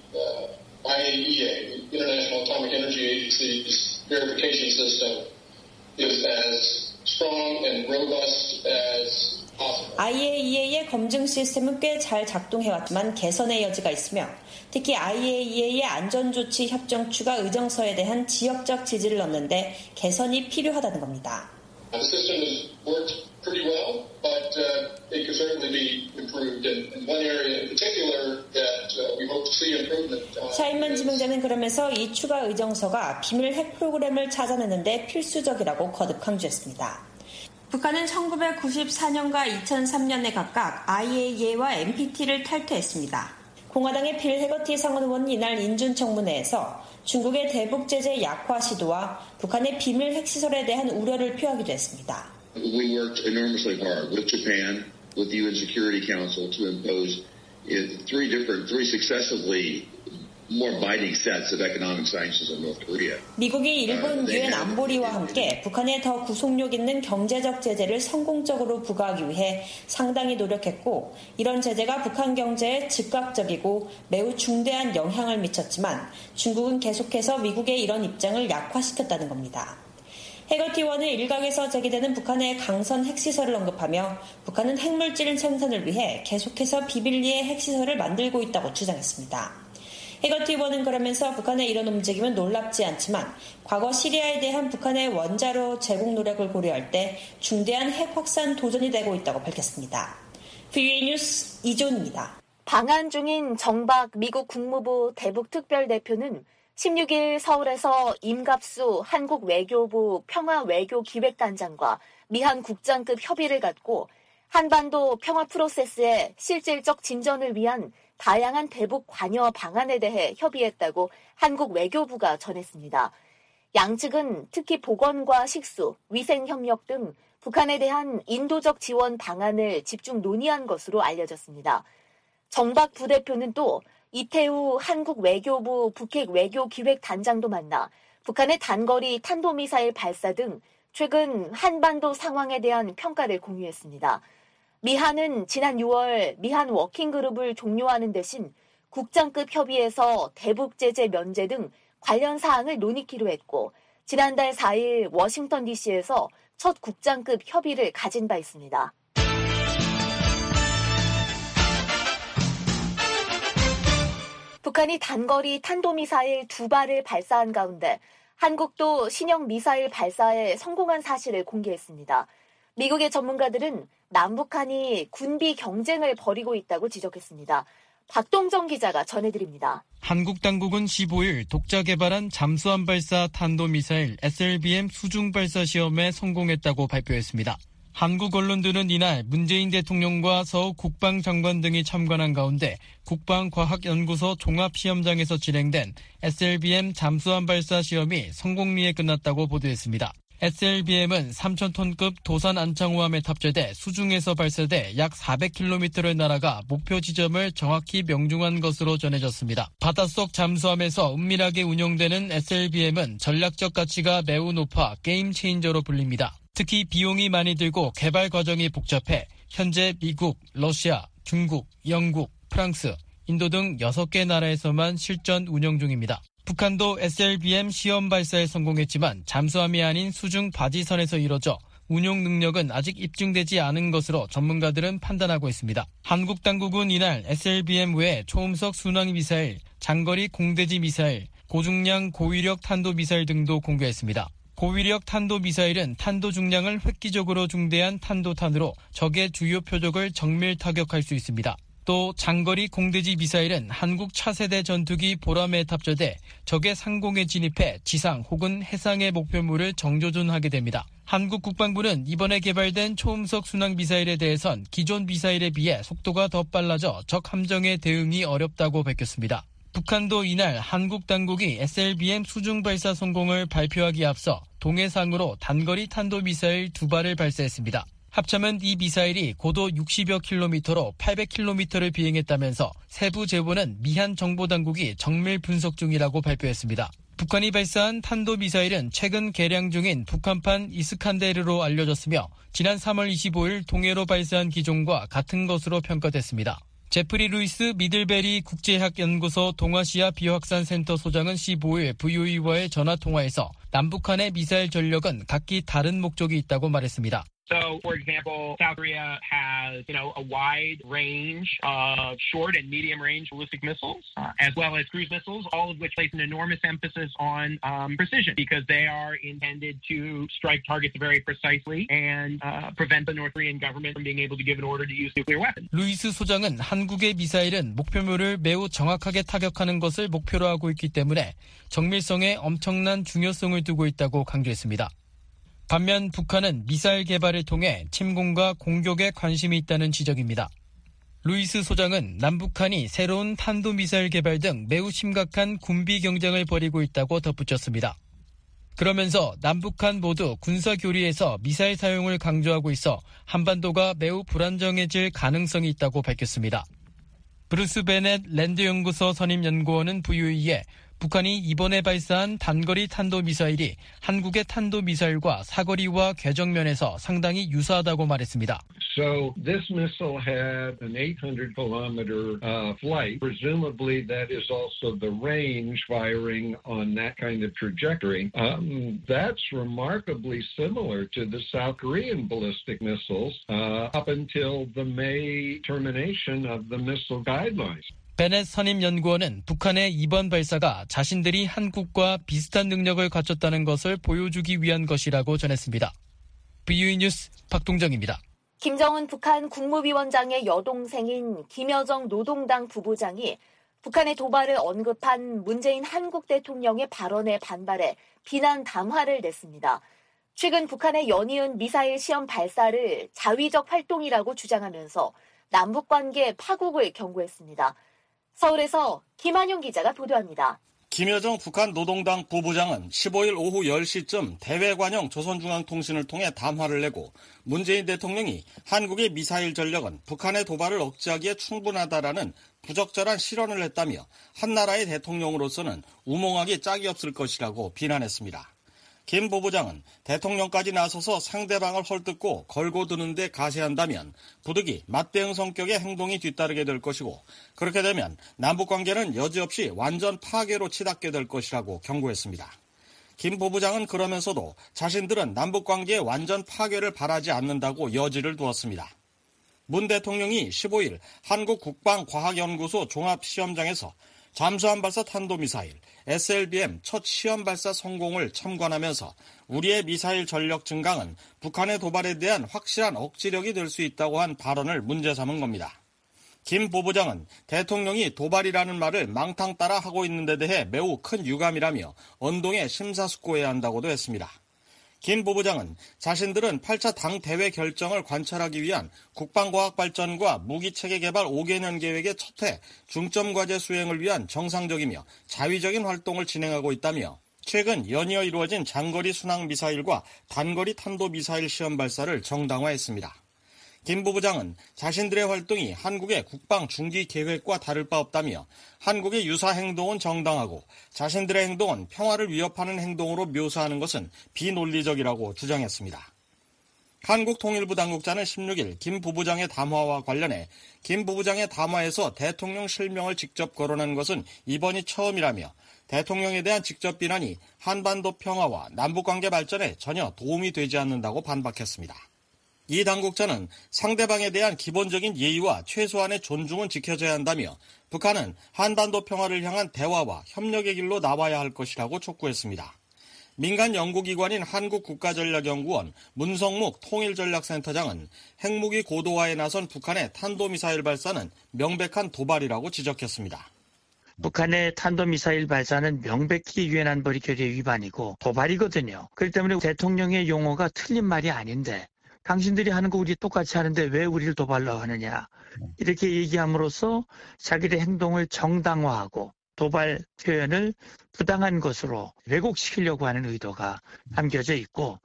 IAEA, the International Atomic Energy Agency's verification system, is as strong and robust as IAEA의 검증 시스템은 꽤 잘 작동해왔지만 개선의 여지가 있으며 특히 IAEA의 안전조치 협정 추가 의정서에 대한 지역적 지지를 넣는데 개선이 필요하다는 겁니다. The system has worked pretty well, but it could certainly be improved. And one area in particular that we hope to see improvement. 샤인만 지명자는 그러면서 이 추가 의정서가 비밀 핵 프로그램을 찾아내는데 필수적이라고 거듭 강조했습니다. 북한은 1994년과 2003년에 각각 IAEA와 NPT를 탈퇴했습니다. 공화당의 빌 해거티 상원의원은 이날 인준청문회에서 중국의 대북 제재 약화 시도와 북한의 비밀 핵시설에 대한 우려를 표하기도 했습니다. We worked enormously hard with Japan, with the UN Security Council to impose three successively more binding sets of economic sanctions on North Korea. 미국이 일본 유엔 안보리와 함께 북한에 더 구속력 있는 경제적 제재를 성공적으로 부과하기 위해 상당히 노력했고 이런 제재가 북한 경제에 즉각적이고 매우 중대한 영향을 미쳤지만 중국은 계속해서 미국의 이런 입장을 약화시켰다는 겁니다. 해거티 의원은 일각에서 제기되는 북한의 강선 핵시설을 언급하며 북한은 핵물질 생산을 위해 계속해서 비밀리에 핵시설을 만들고 있다고 주장했습니다. 해거티 의원은 그러면서 북한의 이런 움직임은 놀랍지 않지만 과거 시리아에 대한 북한의 원자로 제공 노력을 고려할 때 중대한 핵 확산 도전이 되고 있다고 밝혔습니다. VOA 뉴스 이존입니다. 방한 중인 정박 미국 국무부 대북특별대표는 16일 서울에서 임갑수 한국 외교부 평화외교기획단장과 미한 국장급 협의를 갖고 한반도 평화 프로세스의 실질적 진전을 위한 다양한 대북 관여 방안에 대해 협의했다고 한국 외교부가 전했습니다. 양측은 특히 보건과 식수, 위생협력 등 북한에 대한 인도적 지원 방안을 집중 논의한 것으로 알려졌습니다. 정박 부대표는 또 이태우 한국 외교부 북핵 외교기획단장도 만나 북한의 단거리 탄도미사일 발사 등 최근 한반도 상황에 대한 평가를 공유했습니다. 미한은 지난 6월 미한 워킹그룹을 종료하는 대신 국장급 협의에서 대북 제재 면제 등 관련 사항을 논의키로 했고 지난달 4일 워싱턴 DC에서 첫 국장급 협의를 가진 바 있습니다. 북한이 단거리 탄도미사일 2발을 발사한 가운데 한국도 신형 미사일 발사에 성공한 사실을 공개했습니다. 미국의 전문가들은 남북한이 군비 경쟁을 벌이고 있다고 지적했습니다. 박동정 기자가 전해드립니다. 한국 당국은 15일 독자 개발한 잠수함 발사 탄도미사일 SLBM 수중 발사 시험에 성공했다고 발표했습니다. 한국 언론들은 이날 문재인 대통령과 서욱 국방장관 등이 참관한 가운데 국방과학연구소 종합시험장에서 진행된 SLBM 잠수함 발사 시험이 성공리에 끝났다고 보도했습니다. SLBM은 3,000톤급 도산 안창호함에 탑재돼 수중에서 발사돼 약 400km를 날아가 목표 지점을 정확히 명중한 것으로 전해졌습니다. 바닷속 잠수함에서 은밀하게 운용되는 SLBM은 전략적 가치가 매우 높아 게임 체인저로 불립니다. 특히 비용이 많이 들고 개발 과정이 복잡해 현재 미국, 러시아, 중국, 영국, 프랑스, 인도 등 6개 나라에서만 실전 운영 중입니다. 북한도 SLBM 시험 발사에 성공했지만 잠수함이 아닌 수중 바지선에서 이뤄져 운용 능력은 아직 입증되지 않은 것으로 전문가들은 판단하고 있습니다. 한국 당국은 이날 SLBM 외에 초음속 순항미사일, 장거리 공대지 미사일, 고중량 고위력 탄도미사일 등도 공개했습니다. 고위력 탄도미사일은 탄도 중량을 획기적으로 중대한 탄도탄으로 적의 주요 표적을 정밀 타격할 수 있습니다. 또 장거리 공대지 미사일은 한국 차세대 전투기 보람에 탑재돼 적의 상공에 진입해 지상 혹은 해상의 목표물을 정조준하게 됩니다. 한국 국방부는 이번에 개발된 초음속 순항 미사일에 대해선 기존 미사일에 비해 속도가 더 빨라져 적 함정에 대응이 어렵다고 밝혔습니다. 북한도 이날 한국 당국이 SLBM 수중 발사 성공을 발표하기에 앞서 동해상으로 단거리 탄도미사일 2발을 발사했습니다. 합참은 이 미사일이 고도 60여 킬로미터로 800킬로미터를 비행했다면서 세부 제보는 미한 정보당국이 정밀 분석 중이라고 발표했습니다. 북한이 발사한 탄도미사일은 최근 개량 중인 북한판 이스칸데르로 알려졌으며 지난 3월 25일 동해로 발사한 기종과 같은 것으로 평가됐습니다. 제프리 루이스 미들베리 국제학연구소 동아시아 비확산센터 소장은 15일 VOA와의 전화통화에서 남북한의 미사일 전력은 각기 다른 목적이 있다고 말했습니다. So, for example, South Korea has, a wide range of short and medium-range ballistic missiles, as well as cruise missiles, all of which place an enormous emphasis on precision because they are intended to strike targets very precisely and prevent the North Korean government from being able to give an order to use nuclear weapons. 루이스 소장은 한국의 미사일은 목표물을 매우 정확하게 타격하는 것을 목표로 하고 있기 때문에 정밀성에 엄청난 중요성을 두고 있다고 강조했습니다. 반면 북한은 미사일 개발을 통해 침공과 공격에 관심이 있다는 지적입니다. 루이스 소장은 남북한이 새로운 탄도미사일 개발 등 매우 심각한 군비 경쟁을 벌이고 있다고 덧붙였습니다. 그러면서 남북한 모두 군사교류에서 미사일 사용을 강조하고 있어 한반도가 매우 불안정해질 가능성이 있다고 밝혔습니다. 브루스 베넷 랜드연구소 선임연구원은 VOA에 북한이 이번에 발사한 단거리 탄도미사일이 한국의 탄도미사일과 사거리와 궤적면에서 상당히 유사하다고 말했습니다. So this missile had an 800-kilometer flight. Presumably that is also the range firing on that kind of trajectory. That's remarkably similar to the South Korean ballistic missiles up until the May termination of the missile guidelines. 베넷 선임연구원은 북한의 이번 발사가 자신들이 한국과 비슷한 능력을 갖췄다는 것을 보여주기 위한 것이라고 전했습니다. VOA 뉴스 박동정입니다. 김정은 북한 국무위원장의 여동생인 김여정 노동당 부부장이 북한의 도발을 언급한 문재인 한국 대통령의 발언에 반발해 비난 담화를 냈습니다. 최근 북한의 연이은 미사일 시험 발사를 자위적 활동이라고 주장하면서 남북관계 파국을 경고했습니다. 서울에서 김한용 기자가 보도합니다. 김여정 북한 노동당 부부장은 15일 오후 10시쯤 대외관용 조선중앙통신을 통해 담화를 내고 문재인 대통령이 한국의 미사일 전력은 북한의 도발을 억제하기에 충분하다라는 부적절한 실언을 했다며 한 나라의 대통령으로서는 우몽하기 짝이 없을 것이라고 비난했습니다. 김 부부장은 대통령까지 나서서 상대방을 헐뜯고 걸고 드는데 가세한다면 부득이 맞대응 성격의 행동이 뒤따르게 될 것이고 그렇게 되면 남북관계는 여지없이 완전 파괴로 치닫게 될 것이라고 경고했습니다. 김 부부장은 그러면서도 자신들은 남북관계의 완전 파괴를 바라지 않는다고 여지를 두었습니다. 문 대통령이 15일 한국국방과학연구소 종합시험장에서 잠수함 발사 탄도미사일 SLBM 첫 시험 발사 성공을 첨관하면서 우리의 미사일 전력 증강은 북한의 도발에 대한 확실한 억지력이 될 수 있다고 한 발언을 문제 삼은 겁니다. 김 부부장은 대통령이 도발이라는 말을 망탕 따라 하고 있는 데 대해 매우 큰 유감이라며 언동에 심사숙고해야 한다고도 했습니다. 김 부부장은 자신들은 8차 당 대회 결정을 관찰하기 위한 국방과학 발전과 무기체계 개발 5개년 계획의 첫 해 중점 과제 수행을 위한 정상적이며 자위적인 활동을 진행하고 있다며 최근 연이어 이루어진 장거리 순항 미사일과 단거리 탄도미사일 시험 발사를 정당화했습니다. 김 부부장은 자신들의 활동이 한국의 국방 중기 계획과 다를 바 없다며 한국의 유사 행동은 정당하고 자신들의 행동은 평화를 위협하는 행동으로 묘사하는 것은 비논리적이라고 주장했습니다. 한국통일부 당국자는 16일 김 부부장의 담화와 관련해 김 부부장의 담화에서 대통령 실명을 직접 거론한 것은 이번이 처음이라며 대통령에 대한 직접 비난이 한반도 평화와 남북관계 발전에 전혀 도움이 되지 않는다고 반박했습니다. 이 당국자는 상대방에 대한 기본적인 예의와 최소한의 존중은 지켜져야 한다며 북한은 한반도 평화를 향한 대화와 협력의 길로 나와야 할 것이라고 촉구했습니다. 민간 연구기관인 한국국가전략연구원 문성묵 통일전략센터장은 핵무기 고도화에 나선 북한의 탄도미사일 발사는 명백한 도발이라고 지적했습니다. 북한의 탄도미사일 발사는 명백히 유엔 안보리 결의 위반이고 도발이거든요. 그렇기 때문에 대통령의 용어가 틀린 말이 아닌데 당신들이 하는 거 우리 똑같이 하는데 왜 우리를 도발로 하느냐. 이렇게 얘기함으로써 자기의 행동을 정당화하고 도발 표현을 부당한 것으로 왜곡시키려고 하는 의도가 담겨져 있고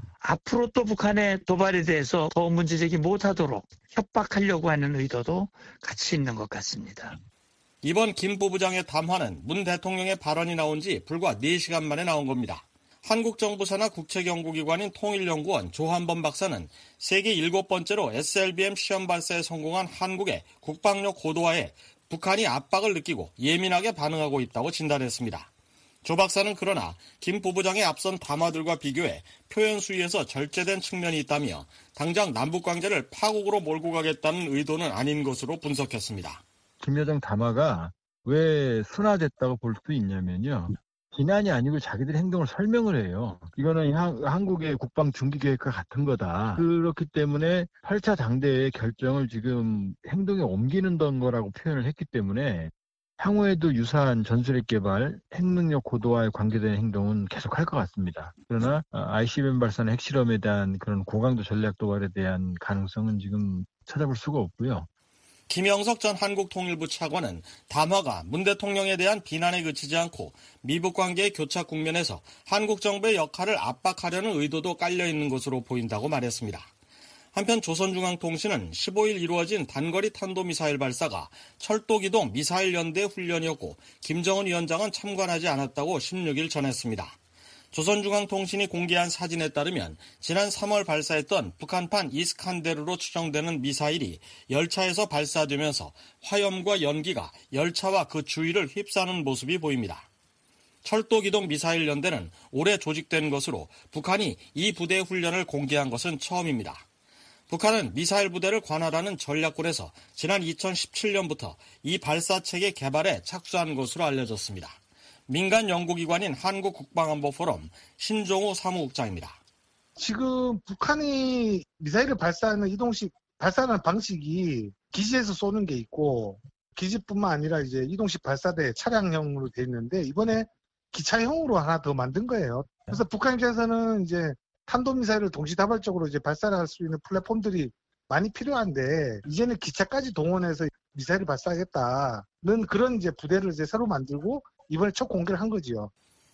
앞으로 또 북한의 도발에 대해서 더 문제제기 못하도록 협박하려고 하는 의도도 같이 있는 것 같습니다. 이번 김 부부장의 담화는 문 대통령의 발언이 나온 지 불과 4시간 만에 나온 겁니다. 한국 정부 산하 국책연구기관인 통일연구원 조한범 박사는 세계 7번째로 SLBM 시험 발사에 성공한 한국의 국방력 고도화에 북한이 압박을 느끼고 예민하게 반응하고 있다고 진단했습니다. 조 박사는 그러나 김 부부장의 앞선 담화들과 비교해 표현 수위에서 절제된 측면이 있다며 당장 남북관계를 파국으로 몰고 가겠다는 의도는 아닌 것으로 분석했습니다. 김 여정 담화가 왜 순화됐다고 볼 수 있냐면요. 비난이 아니고 자기들의 행동을 설명을 해요. 이거는 한국의 국방 중기 계획과 같은 거다. 그렇기 때문에 8차 당대의 결정을 지금 행동에 옮기는 거라고 표현을 했기 때문에 향후에도 유사한 전술핵 개발, 핵능력 고도화에 관계된 행동은 계속할 것 같습니다. 그러나 ICBM 발사나 핵실험에 대한 그런 고강도 전략 도발에 대한 가능성은 지금 찾아볼 수가 없고요. 김영석 전 한국통일부 차관은 담화가 문 대통령에 대한 비난에 그치지 않고 미북 관계의 교착 국면에서 한국 정부의 역할을 압박하려는 의도도 깔려있는 것으로 보인다고 말했습니다. 한편 조선중앙통신은 15일 이루어진 단거리 탄도미사일 발사가 철도기동 미사일연대 훈련이었고 김정은 위원장은 참관하지 않았다고 16일 전했습니다. 조선중앙통신이 공개한 사진에 따르면 지난 3월 발사했던 북한판 이스칸데르로 추정되는 미사일이 열차에서 발사되면서 화염과 연기가 열차와 그 주위를 휩싸는 모습이 보입니다. 철도기동 미사일연대는 올해 조직된 것으로 북한이 이 부대의 훈련을 공개한 것은 처음입니다. 북한은 미사일 부대를 관할하는 전략군에서 지난 2017년부터 이 발사체계 개발에 착수한 것으로 알려졌습니다. 민간 연구기관인 한국국방안보포럼 신종우 사무국장입니다. 지금 북한이 미사일을 발사하는 이동식 발사하는 방식이 기지에서 쏘는 게 있고 기지뿐만 아니라 이제 이동식 발사대 차량형으로 돼 있는데 이번에 기차형으로 하나 더 만든 거예요. 그래서 북한 입장에서는 이제 탄도미사일을 동시다발적으로 이제 발사를 할 수 있는 플랫폼들이 많이 필요한데 이제는 기차까지 동원해서 미사일을 발사하겠다는 그런 이제 부대를 이제 새로 만들고 이번에 첫 공개를 한 거지요.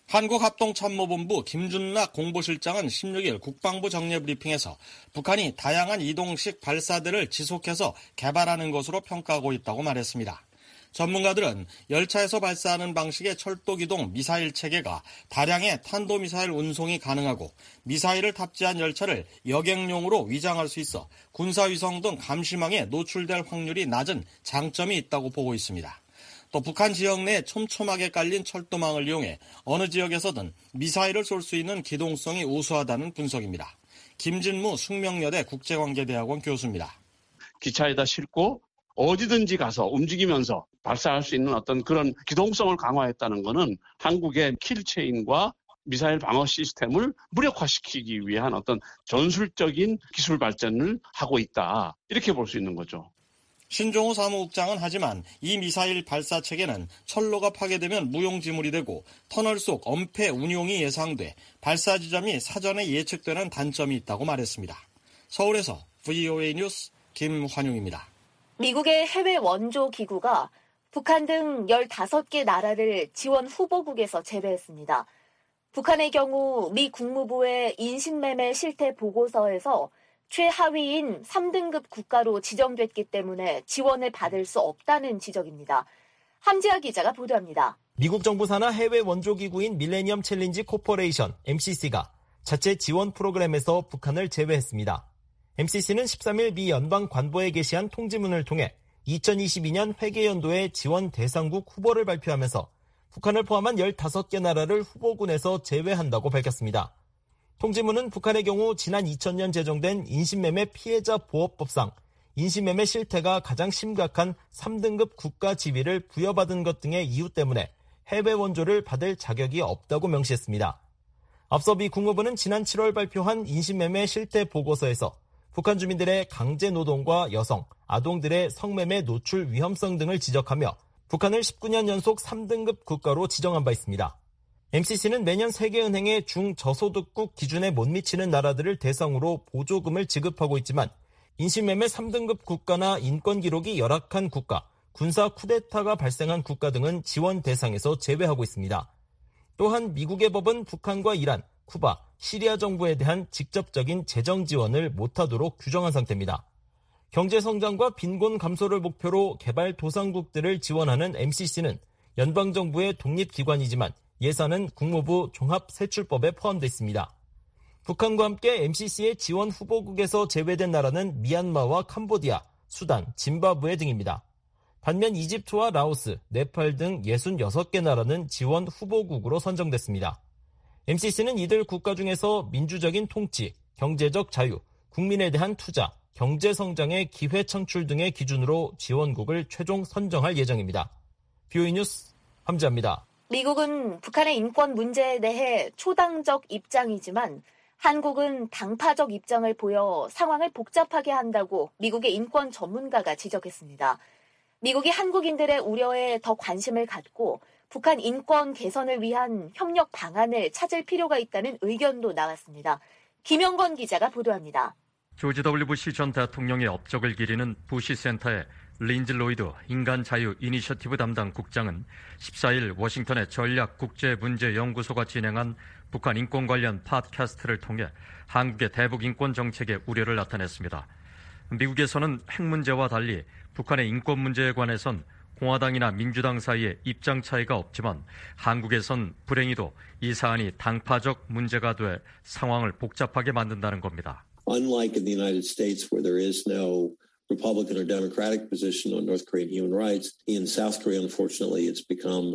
한국합동참모본부 김준락 공보실장은 16일 국방부 정례 브리핑에서 북한이 다양한 이동식 발사대를 지속해서 개발하는 것으로 평가하고 있다고 말했습니다. 전문가들은 열차에서 발사하는 방식의 철도기동 미사일 체계가 다량의 탄도미사일 운송이 가능하고 미사일을 탑재한 열차를 여객용으로 위장할 수 있어 군사위성 등 감시망에 노출될 확률이 낮은 장점이 있다고 보고 있습니다. 또 북한 지역 내에 촘촘하게 깔린 철도망을 이용해 어느 지역에서든 미사일을 쏠 수 있는 기동성이 우수하다는 분석입니다. 김진무 숙명여대 국제관계대학원 교수입니다. 기차에다 싣고 어디든지 가서 움직이면서 발사할 수 있는 어떤 그런 기동성을 강화했다는 것은 한국의 킬체인과 미사일 방어 시스템을 무력화시키기 위한 어떤 전술적인 기술 발전을 하고 있다. 이렇게 볼 수 있는 거죠. 신종우 사무국장은 하지만 이 미사일 발사 체계는 철로가 파괴되면 무용지물이 되고 터널 속 엄폐 운용이 예상돼 발사 지점이 사전에 예측되는 단점이 있다고 말했습니다. 서울에서 VOA 뉴스 김환용입니다. 미국의 해외 원조 기구가 북한 등 15개 나라를 지원 후보국에서 제외했습니다. 북한의 경우 미 국무부의 인신매매 실태 보고서에서 최하위인 3등급 국가로 지정됐기 때문에 지원을 받을 수 없다는 지적입니다. 함지아 기자가 보도합니다. 미국 정부 산하 해외 원조기구인 밀레니엄 챌린지 코퍼레이션 MCC가 자체 지원 프로그램에서 북한을 제외했습니다. MCC는 13일 미 연방 관보에 게시한 통지문을 통해 2022년 회계연도의 지원 대상국 후보를 발표하면서 북한을 포함한 15개 나라를 후보군에서 제외한다고 밝혔습니다. 통지문은 북한의 경우 지난 2000년 제정된 인신매매 피해자 보호법상 인신매매 실태가 가장 심각한 3등급 국가 지위를 부여받은 것 등의 이유 때문에 해외 원조를 받을 자격이 없다고 명시했습니다. 앞서 미 국무부는 지난 7월 발표한 인신매매 실태 보고서에서 북한 주민들의 강제 노동과 여성, 아동들의 성매매 노출 위험성 등을 지적하며 북한을 19년 연속 3등급 국가로 지정한 바 있습니다. MCC는 매년 세계은행의 중저소득국 기준에 못 미치는 나라들을 대상으로 보조금을 지급하고 있지만 인신매매 3등급 국가나 인권 기록이 열악한 국가, 군사 쿠데타가 발생한 국가 등은 지원 대상에서 제외하고 있습니다. 또한 미국의 법은 북한과 이란, 쿠바, 시리아 정부에 대한 직접적인 재정 지원을 못하도록 규정한 상태입니다. 경제성장과 빈곤 감소를 목표로 개발도상국들을 지원하는 MCC는 연방정부의 독립기관이지만 예산은 국무부 종합세출법에 포함되어 있습니다. 북한과 함께 MCC의 지원 후보국에서 제외된 나라는 미얀마와 캄보디아, 수단, 짐바브웨 등입니다. 반면 이집트와 라오스, 네팔 등 66개 나라는 지원 후보국으로 선정됐습니다. MCC는 이들 국가 중에서 민주적인 통치, 경제적 자유, 국민에 대한 투자, 경제성장의 기회 창출 등의 기준으로 지원국을 최종 선정할 예정입니다. BOE 뉴스 함지아입니다. 미국은 북한의 인권 문제에 대해 초당적 입장이지만 한국은 당파적 입장을 보여 상황을 복잡하게 한다고 미국의 인권 전문가가 지적했습니다. 미국이 한국인들의 우려에 더 관심을 갖고 북한 인권 개선을 위한 협력 방안을 찾을 필요가 있다는 의견도 나왔습니다. 김영건 기자가 보도합니다. 조지 W. 부시 전 대통령의 업적을 기리는 부시 센터의 린즈 로이드 인간자유 이니셔티브 담당 국장은 14일 워싱턴의 전략국제문제연구소가 진행한 북한 인권 관련 팟캐스트를 통해 한국의 대북 인권 정책에 우려를 나타냈습니다. 미국에서는 핵 문제와 달리 북한의 인권 문제에 관해선 공화당이나 민주당 사이에 입장 차이가 없지만 한국에선 불행히도 이 사안이 당파적 문제가 돼 상황을 복잡하게 만든다는 겁니다. Unlike in the United States where there is no Republican or Democratic position on North Korean human rights, in South Korea unfortunately it's become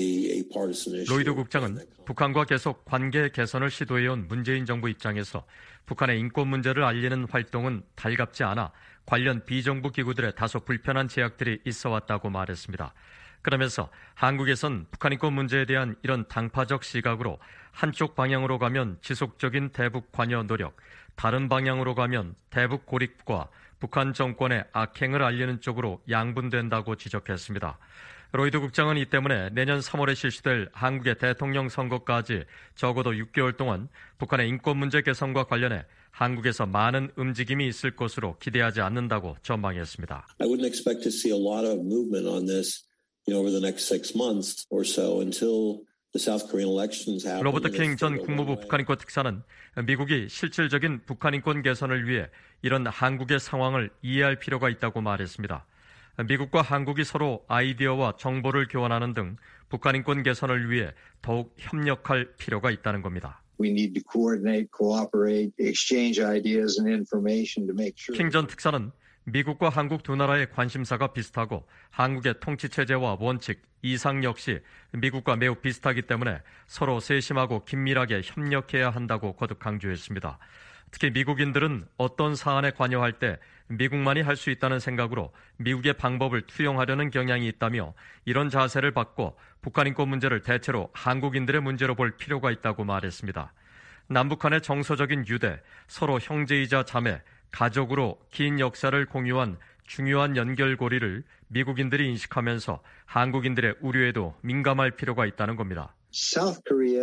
a partisan issue. 로이드 국장은 북한과 계속 관계 개선을 시도해온 문재인 정부 입장에서 북한의 인권 문제를 알리는 활동은 달갑지 않아 관련 비정부 기구들의 다소 불편한 제약들이 있어 왔다고 말했습니다. 그러면서 한국에선 북한 인권 문제에 대한 이런 당파적 시각으로 한쪽 방향으로 가면 지속적인 대북 관여 노력, 다른 방향으로 가면 대북 고립과 북한 정권의 악행을 알리는 쪽으로 양분된다고 지적했습니다. 로이드 국장은 이 때문에 내년 3월에 실시될 한국의 대통령 선거까지 적어도 6개월 동안 북한의 인권 문제 개선과 관련해 한국에서 많은 움직임이 있을 것으로 기대하지 않는다고 전망했습니다. I wouldn't expect to see a lot of movement on this, over the next 6 months or so until the South Korean elections happen. 로버트 킹 전 국무부 북한인권 특사는 미국이 실질적인 북한 인권 개선을 위해 이런 한국의 상황을 이해할 필요가 있다고 말했습니다. 미국과 한국이 서로 아이디어와 정보를 교환하는 등 북한 인권 개선을 위해 더욱 협력할 필요가 있다는 겁니다. We need to coordinate, cooperate, exchange ideas and information to make sure. 킹 전 특사는 미국과 한국 두 나라의 관심사가 비슷하고 한국의 통치체제와 원칙, 이상 역시 미국과 매우 비슷하기 때문에 서로 세심하고 긴밀하게 협력해야 한다고 거듭 강조했습니다. 특히 미국인들은 어떤 사안에 관여할 때 미국만이 할 수 있다는 생각으로 미국의 방법을 투영하려는 경향이 있다며 이런 자세를 바꿔 북한 인권 문제를 대체로 한국인들의 문제로 볼 필요가 있다고 말했습니다. 남북한의 정서적인 유대, 서로 형제이자 자매, 가족으로 긴 역사를 공유한 중요한 연결고리를 미국인들이 인식하면서 한국인들의 우려에도 민감할 필요가 있다는 겁니다. South Korea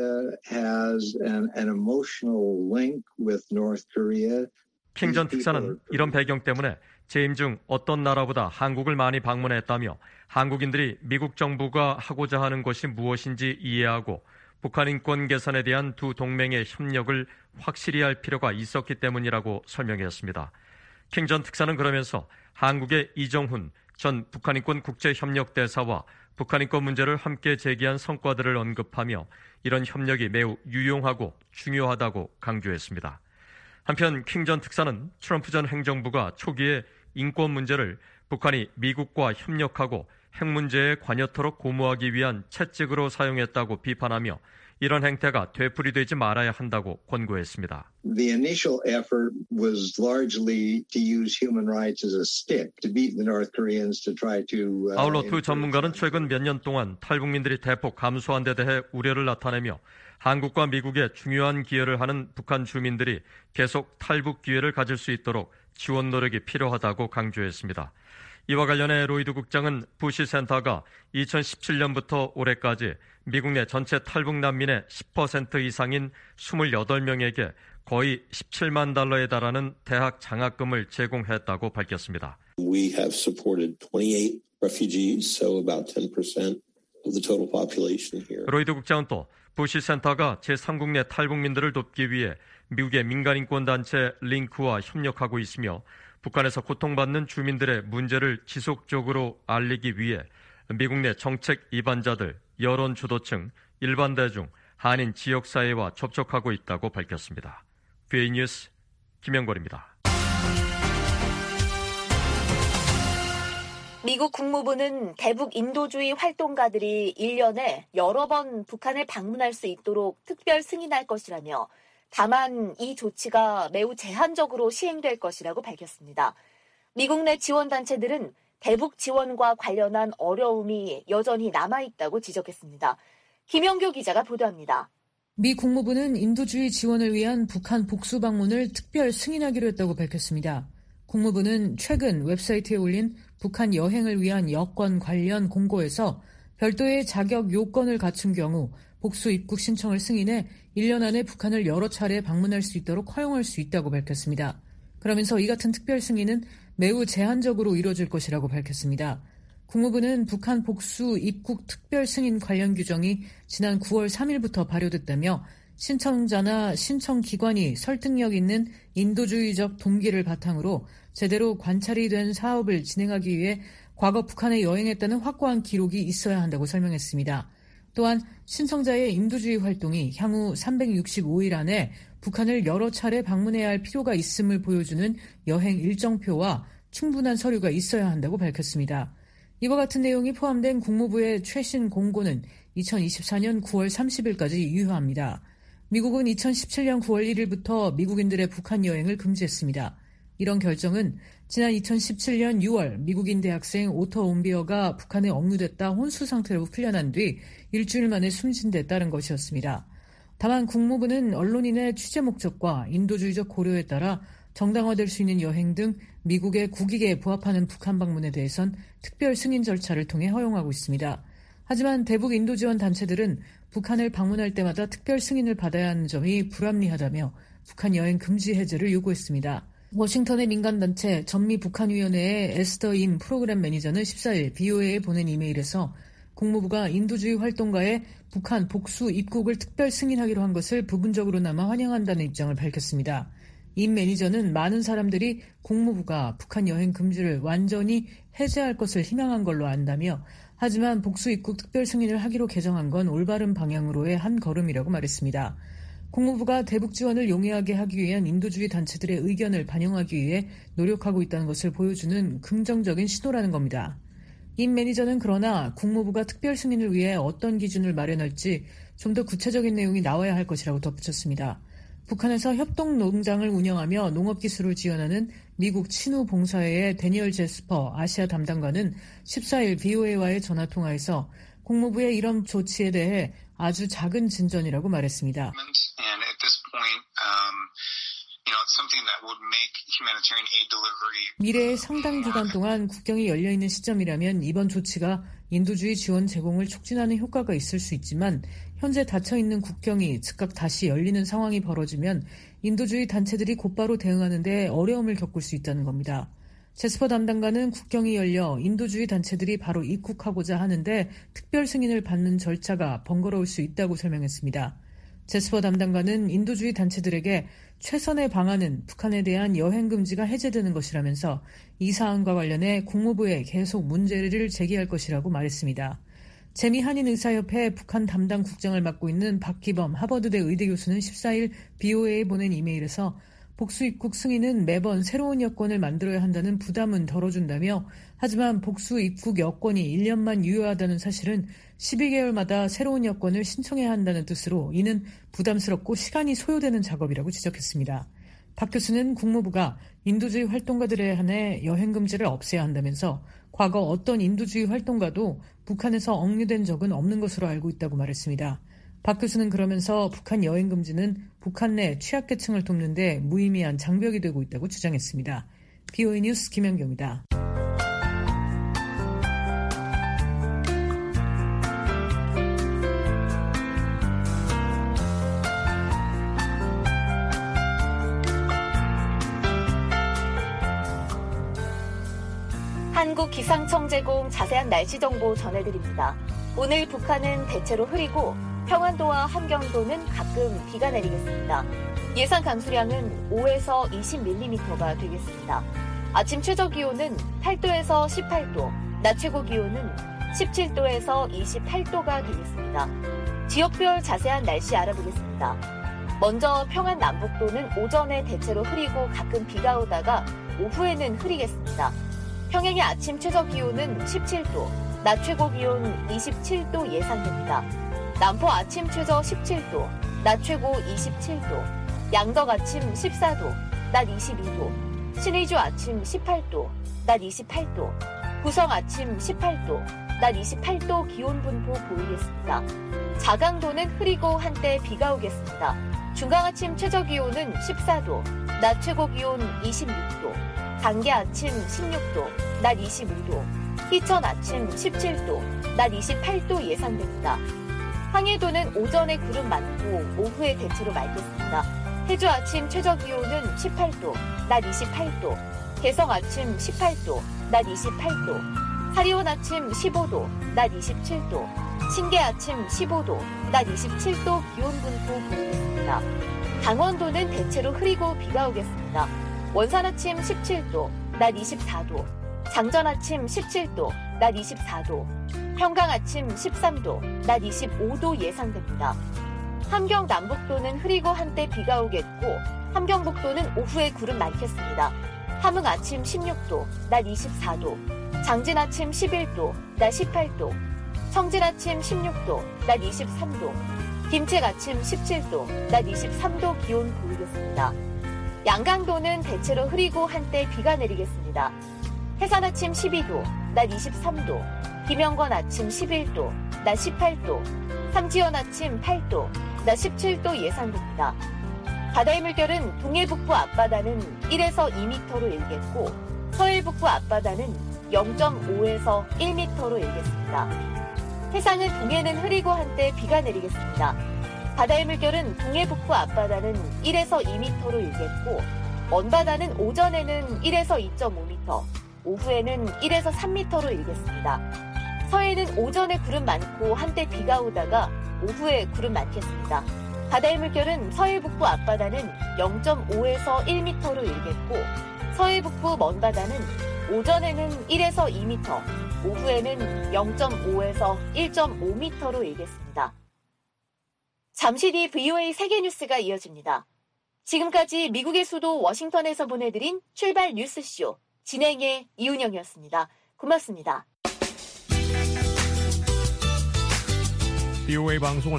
has an emotional link with North Korea. 킹 전 특사는 이런 배경 때문에 재임 중 어떤 나라보다 한국을 많이 방문했다며 한국인들이 미국 정부가 하고자 하는 것이 무엇인지 이해하고 북한 인권 개선에 대한 두 동맹의 협력을 확실히 할 필요가 있었기 때문이라고 설명했습니다. 킹 전 특사는 그러면서 한국의 이정훈 전 북한인권 국제협력대사와 북한인권 문제를 함께 제기한 성과들을 언급하며 이런 협력이 매우 유용하고 중요하다고 강조했습니다. 한편 킹 전 특사는 트럼프 전 행정부가 초기에 인권 문제를 북한이 미국과 협력하고 핵 문제에 관여토록 고무하기 위한 채찍으로 사용했다고 비판하며 이런 행태가 되풀이되지 말아야 한다고 권고했습니다. The initial effort was largely to use human rights as a stick to beat the North Koreans to try to. 아울러 두 전문가는 최근 몇 년 동안 탈북민들이 대폭 감소한 데 대해 우려를 나타내며 한국과 미국에 중요한 기여를 하는 북한 주민들이 계속 탈북 기회를 가질 수 있도록 지원 노력이 필요하다고 강조했습니다. 이와 관련해 로이드 국장은 부시 센터가 2017년부터 올해까지 미국 내 전체 탈북 난민의 10% 이상인 28명에게 거의 17만 달러에 달하는 대학 장학금을 제공했다고 밝혔습니다. We have supported 28 refugees, so about 10% of the total population here. 로이드 국장은 또 부시 센터가 제3국 내 탈북민들을 돕기 위해 미국의 민간인권단체 링크와 협력하고 있으며 북한에서 고통받는 주민들의 문제를 지속적으로 알리기 위해 미국 내 정책 이반자들, 여론 주도층, 일반 대중, 한인 지역사회와 접촉하고 있다고 밝혔습니다. VA 뉴스 김영걸입니다. 미국 국무부는 대북 인도주의 활동가들이 1년에 여러 번 북한을 방문할 수 있도록 특별 승인할 것이라며 다만 이 조치가 매우 제한적으로 시행될 것이라고 밝혔습니다. 미국 내 지원단체들은 대북 지원과 관련한 어려움이 여전히 남아있다고 지적했습니다. 김영교 기자가 보도합니다. 미 국무부는 인도주의 지원을 위한 북한 복수 방문을 특별 승인하기로 했다고 밝혔습니다. 국무부는 최근 웹사이트에 올린 북한 여행을 위한 여권 관련 공고에서 별도의 자격 요건을 갖춘 경우 복수 입국 신청을 승인해 1년 안에 북한을 여러 차례 방문할 수 있도록 허용할 수 있다고 밝혔습니다. 그러면서 이 같은 특별 승인은 매우 제한적으로 이루어질 것이라고 밝혔습니다. 국무부는 북한 복수 입국 특별 승인 관련 규정이 지난 9월 3일부터 발효됐다며 신청자나 신청기관이 설득력 있는 인도주의적 동기를 바탕으로 제대로 관찰이 된 사업을 진행하기 위해 과거 북한에 여행했다는 확고한 기록이 있어야 한다고 설명했습니다. 또한 신청자의 인도주의 활동이 향후 365일 안에 북한을 여러 차례 방문해야 할 필요가 있음을 보여주는 여행 일정표와 충분한 서류가 있어야 한다고 밝혔습니다. 이와 같은 내용이 포함된 국무부의 최신 공고는 2024년 9월 30일까지 유효합니다. 미국은 2017년 9월 1일부터 미국인들의 북한 여행을 금지했습니다. 이런 결정은 지난 2017년 6월 미국인 대학생 오터 온비어가 북한에 억류됐다 혼수 상태로 풀려난 뒤 일주일 만에 숨진 데 따른 것이었습니다. 다만 국무부는 언론인의 취재 목적과 인도주의적 고려에 따라 정당화될 수 있는 여행 등 미국의 국익에 부합하는 북한 방문에 대해선 특별 승인 절차를 통해 허용하고 있습니다. 하지만 대북 인도지원 단체들은 북한을 방문할 때마다 특별 승인을 받아야 하는 점이 불합리하다며 북한 여행 금지 해제를 요구했습니다. 워싱턴의 민간단체 전미북한위원회의 에스더 임 프로그램 매니저는 14일 BOA에 보낸 이메일에서 국무부가 인도주의 활동가의 북한 복수 입국을 특별 승인하기로 한 것을 부분적으로나마 환영한다는 입장을 밝혔습니다. 임 매니저는 많은 사람들이 국무부가 북한 여행 금지를 완전히 해제할 것을 희망한 걸로 안다며 하지만 복수 입국 특별 승인을 하기로 개정한 건 올바른 방향으로의 한 걸음이라고 말했습니다. 국무부가 대북 지원을 용이하게 하기 위한 인도주의 단체들의 의견을 반영하기 위해 노력하고 있다는 것을 보여주는 긍정적인 신호라는 겁니다. 임 매니저는 그러나 국무부가 특별 승인을 위해 어떤 기준을 마련할지 좀 더 구체적인 내용이 나와야 할 것이라고 덧붙였습니다. 북한에서 협동농장을 운영하며 농업기술을 지원하는 미국 친우봉사회의 데니얼 제스퍼 아시아 담당관은 14일 BOA와의 전화통화에서 국무부의 이런 조치에 대해 아주 작은 진전이라고 말했습니다. 미래의 상당 기간 동안 국경이 열려있는 시점이라면 이번 조치가 인도주의 지원 제공을 촉진하는 효과가 있을 수 있지만 현재 닫혀있는 국경이 즉각 다시 열리는 상황이 벌어지면 인도주의 단체들이 곧바로 대응하는 데 어려움을 겪을 수 있다는 겁니다. 제스퍼 담당관은 국경이 열려 인도주의 단체들이 바로 입국하고자 하는데 특별 승인을 받는 절차가 번거로울 수 있다고 설명했습니다. 제스퍼 담당관은 인도주의 단체들에게 최선의 방안은 북한에 대한 여행 금지가 해제되는 것이라면서 이 사안과 관련해 국무부에 계속 문제를 제기할 것이라고 말했습니다. 재미 한인의사협회 북한 담당 국장을 맡고 있는 박기범 하버드대 의대 교수는 14일 BOA에 보낸 이메일에서 복수 입국 승인은 매번 새로운 여건을 만들어야 한다는 부담은 덜어준다며 하지만 복수 입국 여건이 1년만 유효하다는 사실은 12개월마다 새로운 여건을 신청해야 한다는 뜻으로 이는 부담스럽고 시간이 소요되는 작업이라고 지적했습니다. 박 교수는 국무부가 인도주의 활동가들에 한해 여행 금지를 없애야 한다면서 과거 어떤 인도주의 활동가도 북한에서 억류된 적은 없는 것으로 알고 있다고 말했습니다. 박 교수는 그러면서 북한 여행 금지는 북한 내 취약계층을 돕는 데 무의미한 장벽이 되고 있다고 주장했습니다. BOA 뉴스 김현경입니다. 한국기상청 제공 자세한 날씨 정보 전해드립니다. 오늘 북한은 대체로 흐리고 평안도와 함경도는 가끔 비가 내리겠습니다. 예상 강수량은 5에서 20mm가 되겠습니다. 아침 최저 기온은 8도에서 18도, 낮 최고 기온은 17도에서 28도가 되겠습니다. 지역별 자세한 날씨 알아보겠습니다. 먼저 평안 남북도는 오전에 대체로 흐리고 가끔 비가 오다가 오후에는 흐리겠습니다. 평양의 아침 최저 기온은 17도, 낮 최고 기온 27도 예상됩니다. 남포 아침 최저 17도, 낮 최고 27도, 양덕 아침 14도, 낮 22도, 신의주 아침 18도, 낮 28도, 구성 아침 18도, 낮 28도 기온 분포 보이겠습니다. 자강도는 흐리고 한때 비가 오겠습니다. 중강 아침 최저 기온은 14도, 낮 최고 기온 26도, 단계 아침 16도, 낮 25도, 희천 아침 17도, 낮 28도 예상됩니다. 항해도는 오전에 구름 많고 오후에 대체로 맑겠습니다. 해주 아침 최저 기온은 18도, 낮 28도, 개성 아침 18도, 낮 28도, 사리온 아침 15도, 낮 27도, 신계 아침 15도, 낮 27도 기온 분포 보이겠습니다. 강원도는 대체로 흐리고 비가 오겠습니다. 원산 아침 17도, 낮 24도, 장전 아침 17도, 낮 24도, 평강 아침 13도, 낮 25도 예상됩니다. 함경 남북도는 흐리고 한때 비가 오겠고 함경북도는 오후에 구름 많겠습니다. 함흥 아침 16도, 낮 24도, 장진 아침 11도, 낮 18도, 청진 아침 16도, 낮 23도, 김책 아침 17도, 낮 23도 기온 보이겠습니다. 양강도는 대체로 흐리고 한때 비가 내리겠습니다. 해산 아침 12도, 낮 23도, 김영건 아침 11도, 낮 18도, 삼지연 아침 8도, 낮 17도 예상됩니다. 바다의 물결은 동해북부 앞바다는 1에서 2m로 일겠고 서해북부 앞바다는 0.5에서 1m로 일겠습니다. 해상은 동해는 흐리고 한때 비가 내리겠습니다. 바다의 물결은 동해북부 앞바다는 1에서 2m로 일겠고 먼바다는 오전에는 1에서 2.5m, 오후에는 1에서 3m로 일겠습니다. 서해는 오전에 구름 많고 한때 비가 오다가 오후에 구름 많겠습니다. 바다의 물결은 서해 북부 앞바다는 0.5에서 1m로 일겠고 서해 북부 먼바다는 오전에는 1에서 2m, 오후에는 0.5에서 1.5m로 일겠습니다. 잠시 뒤 VOA 세계뉴스가 이어집니다. 지금까지 미국의 수도 워싱턴에서 보내드린 출발 뉴스쇼 진행의 이은영이었습니다. 고맙습니다. BOA 방송은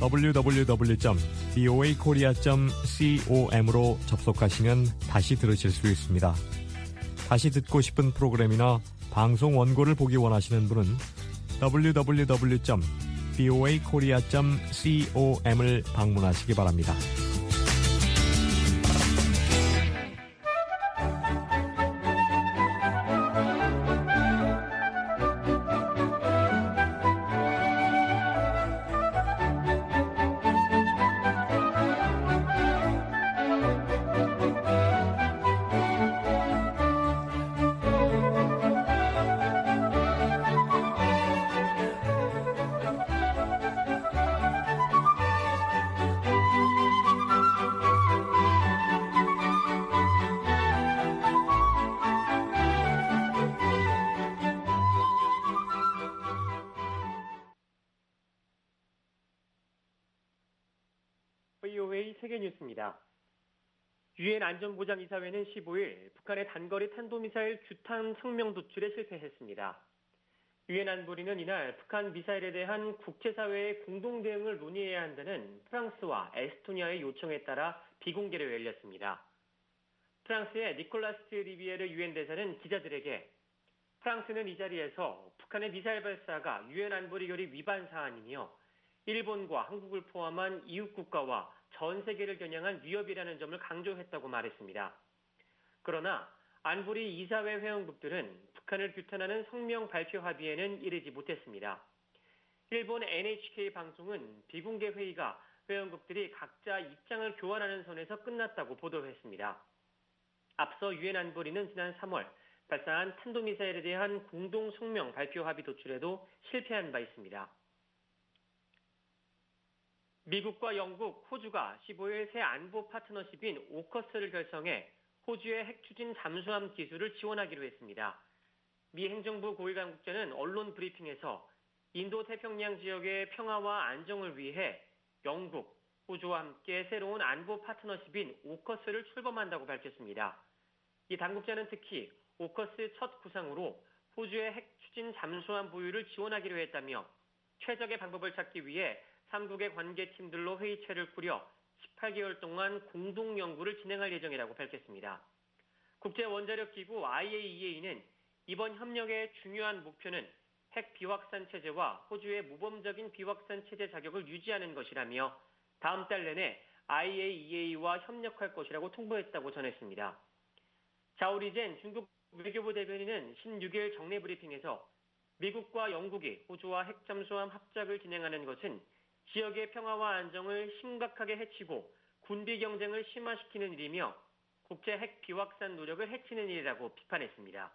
www.boakorea.com으로 접속하시면 다시 들으실 수 있습니다. 다시 듣고 싶은 프로그램이나 방송 원고를 보기 원하시는 분은 www.boakorea.com을 방문하시기 바랍니다. 세계뉴스입니다. 유엔 안전보장이사회는 15일 북한의 단거리 탄도미사일 규탄 성명 도출에 실패했습니다. 유엔 안보리는 이날 북한 미사일에 대한 국제사회의 공동 대응을 논의해야 한다는 프랑스와 에스토니아의 요청에 따라 비공개로 열렸습니다. 프랑스의 니콜라스 리비에르 유엔 대사는 기자들에게 프랑스는 이 자리에서 북한의 미사일 발사가 유엔 안보리 결의 위반 사안이며 일본과 한국을 포함한 이웃 국가와 전 세계를 겨냥한 위협이라는 점을 강조했다고 말했습니다. 그러나 안보리 이사회 회원국들은 북한을 규탄하는 성명 발표 합의에는 이르지 못했습니다. 일본 NHK 방송은 비공개 회의가 회원국들이 각자 입장을 교환하는 선에서 끝났다고 보도했습니다. 앞서 유엔 안보리는 지난 3월 발사한 탄도미사일에 대한 공동 성명 발표 합의 도출에도 실패한 바 있습니다. 미국과 영국, 호주가 15일 새 안보 파트너십인 오커스를 결성해 호주의 핵 추진 잠수함 기술을 지원하기로 했습니다. 미 행정부 고위 당국자는 언론 브리핑에서 인도 태평양 지역의 평화와 안정을 위해 영국, 호주와 함께 새로운 안보 파트너십인 오커스를 출범한다고 밝혔습니다. 이 당국자는 특히 오커스 첫 구상으로 호주의 핵 추진 잠수함 보유를 지원하기로 했다며 최적의 방법을 찾기 위해 3국의 관계팀들로 회의체를 꾸려 18개월 동안 공동 연구를 진행할 예정이라고 밝혔습니다. 국제원자력기구 IAEA는 이번 협력의 중요한 목표는 핵 비확산 체제와 호주의 모범적인 비확산 체제 자격을 유지하는 것이라며 다음 달 내내 IAEA와 협력할 것이라고 통보했다고 전했습니다. 자오리젠 중국 외교부 대변인은 16일 정례 브리핑에서 미국과 영국이 호주와 핵 잠수함 합작을 진행하는 것은 지역의 평화와 안정을 심각하게 해치고 군비 경쟁을 심화시키는 일이며 국제 핵 비확산 노력을 해치는 일이라고 비판했습니다.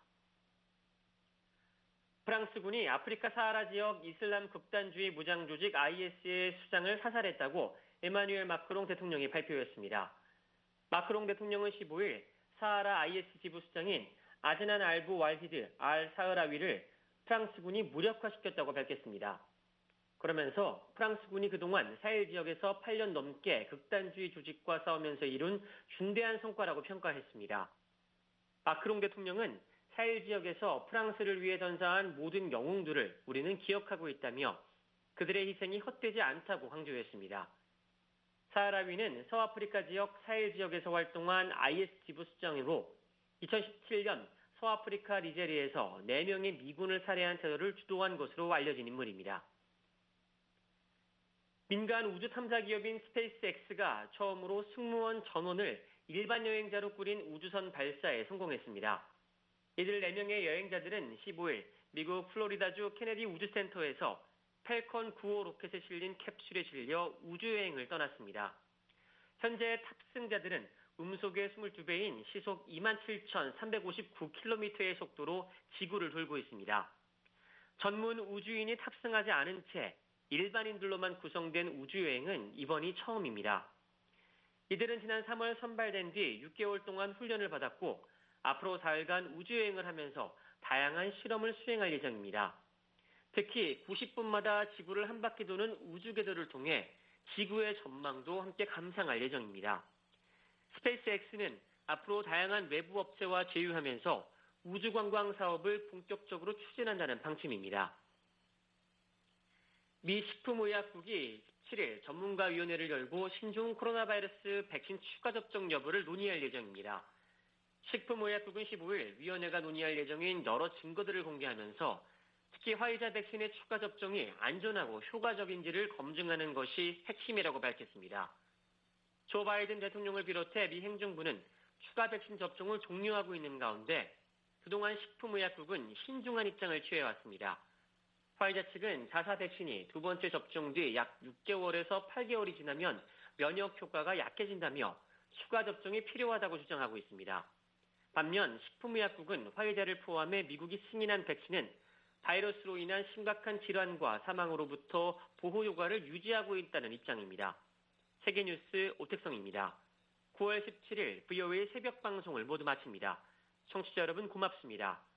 프랑스군이 아프리카 사하라 지역 이슬람 극단주의 무장 조직 IS의 수장을 사살했다고 에마뉘엘 마크롱 대통령이 발표했습니다. 마크롱 대통령은 15일 사하라 IS 지부 수장인 아즈난 알부 왈히드 알 사흐라위를 프랑스군이 무력화시켰다고 밝혔습니다. 그러면서 프랑스군이 그동안 사헬 지역에서 8년 넘게 극단주의 조직과 싸우면서 이룬 중대한 성과라고 평가했습니다. 마크롱 대통령은 사헬 지역에서 프랑스를 위해 전사한 모든 영웅들을 우리는 기억하고 있다며 그들의 희생이 헛되지 않다고 강조했습니다. 사하라위는 서아프리카 지역 사헬 지역에서 활동한 IS 지부 수장으로 2017년 서아프리카 리제리에서 4명의 미군을 살해한 테러를 주도한 것으로 알려진 인물입니다. 민간 우주 탐사 기업인 스페이스X가 처음으로 승무원 전원을 일반 여행자로 꾸린 우주선 발사에 성공했습니다. 이들 4명의 여행자들은 15일 미국 플로리다주 케네디 우주센터에서 펠컨 9호 로켓에 실린 캡슐에 실려 우주여행을 떠났습니다. 현재 탑승자들은 음속의 22배인 시속 27,359km의 속도로 지구를 돌고 있습니다. 전문 우주인이 탑승하지 않은 채 일반인들로만 구성된 우주여행은 이번이 처음입니다. 이들은 지난 3월 선발된 뒤 6개월 동안 훈련을 받았고 앞으로 4일간 우주여행을 하면서 다양한 실험을 수행할 예정입니다. 특히 90분마다 지구를 한 바퀴 도는 우주궤도를 통해 지구의 전망도 함께 감상할 예정입니다. 스페이스X는 앞으로 다양한 외부 업체와 제휴하면서 우주관광 사업을 본격적으로 추진한다는 방침입니다. 미 식품의약국이 17일 전문가위원회를 열고 신종 코로나 바이러스 백신 추가 접종 여부를 논의할 예정입니다. 식품의약국은 15일 위원회가 논의할 예정인 여러 증거들을 공개하면서 특히 화이자 백신의 추가 접종이 안전하고 효과적인지를 검증하는 것이 핵심이라고 밝혔습니다. 조 바이든 대통령을 비롯해 미 행정부는 추가 백신 접종을 종료하고 있는 가운데 그동안 식품의약국은 신중한 입장을 취해왔습니다. 화이자 측은 자사 백신이 두 번째 접종 뒤 약 6개월에서 8개월이 지나면 면역 효과가 약해진다며 추가 접종이 필요하다고 주장하고 있습니다. 반면 식품의약국은 화이자를 포함해 미국이 승인한 백신은 바이러스로 인한 심각한 질환과 사망으로부터 보호 효과를 유지하고 있다는 입장입니다. 세계뉴스 오택성입니다. 9월 17일 VOA 새벽 방송을 모두 마칩니다. 청취자 여러분 고맙습니다.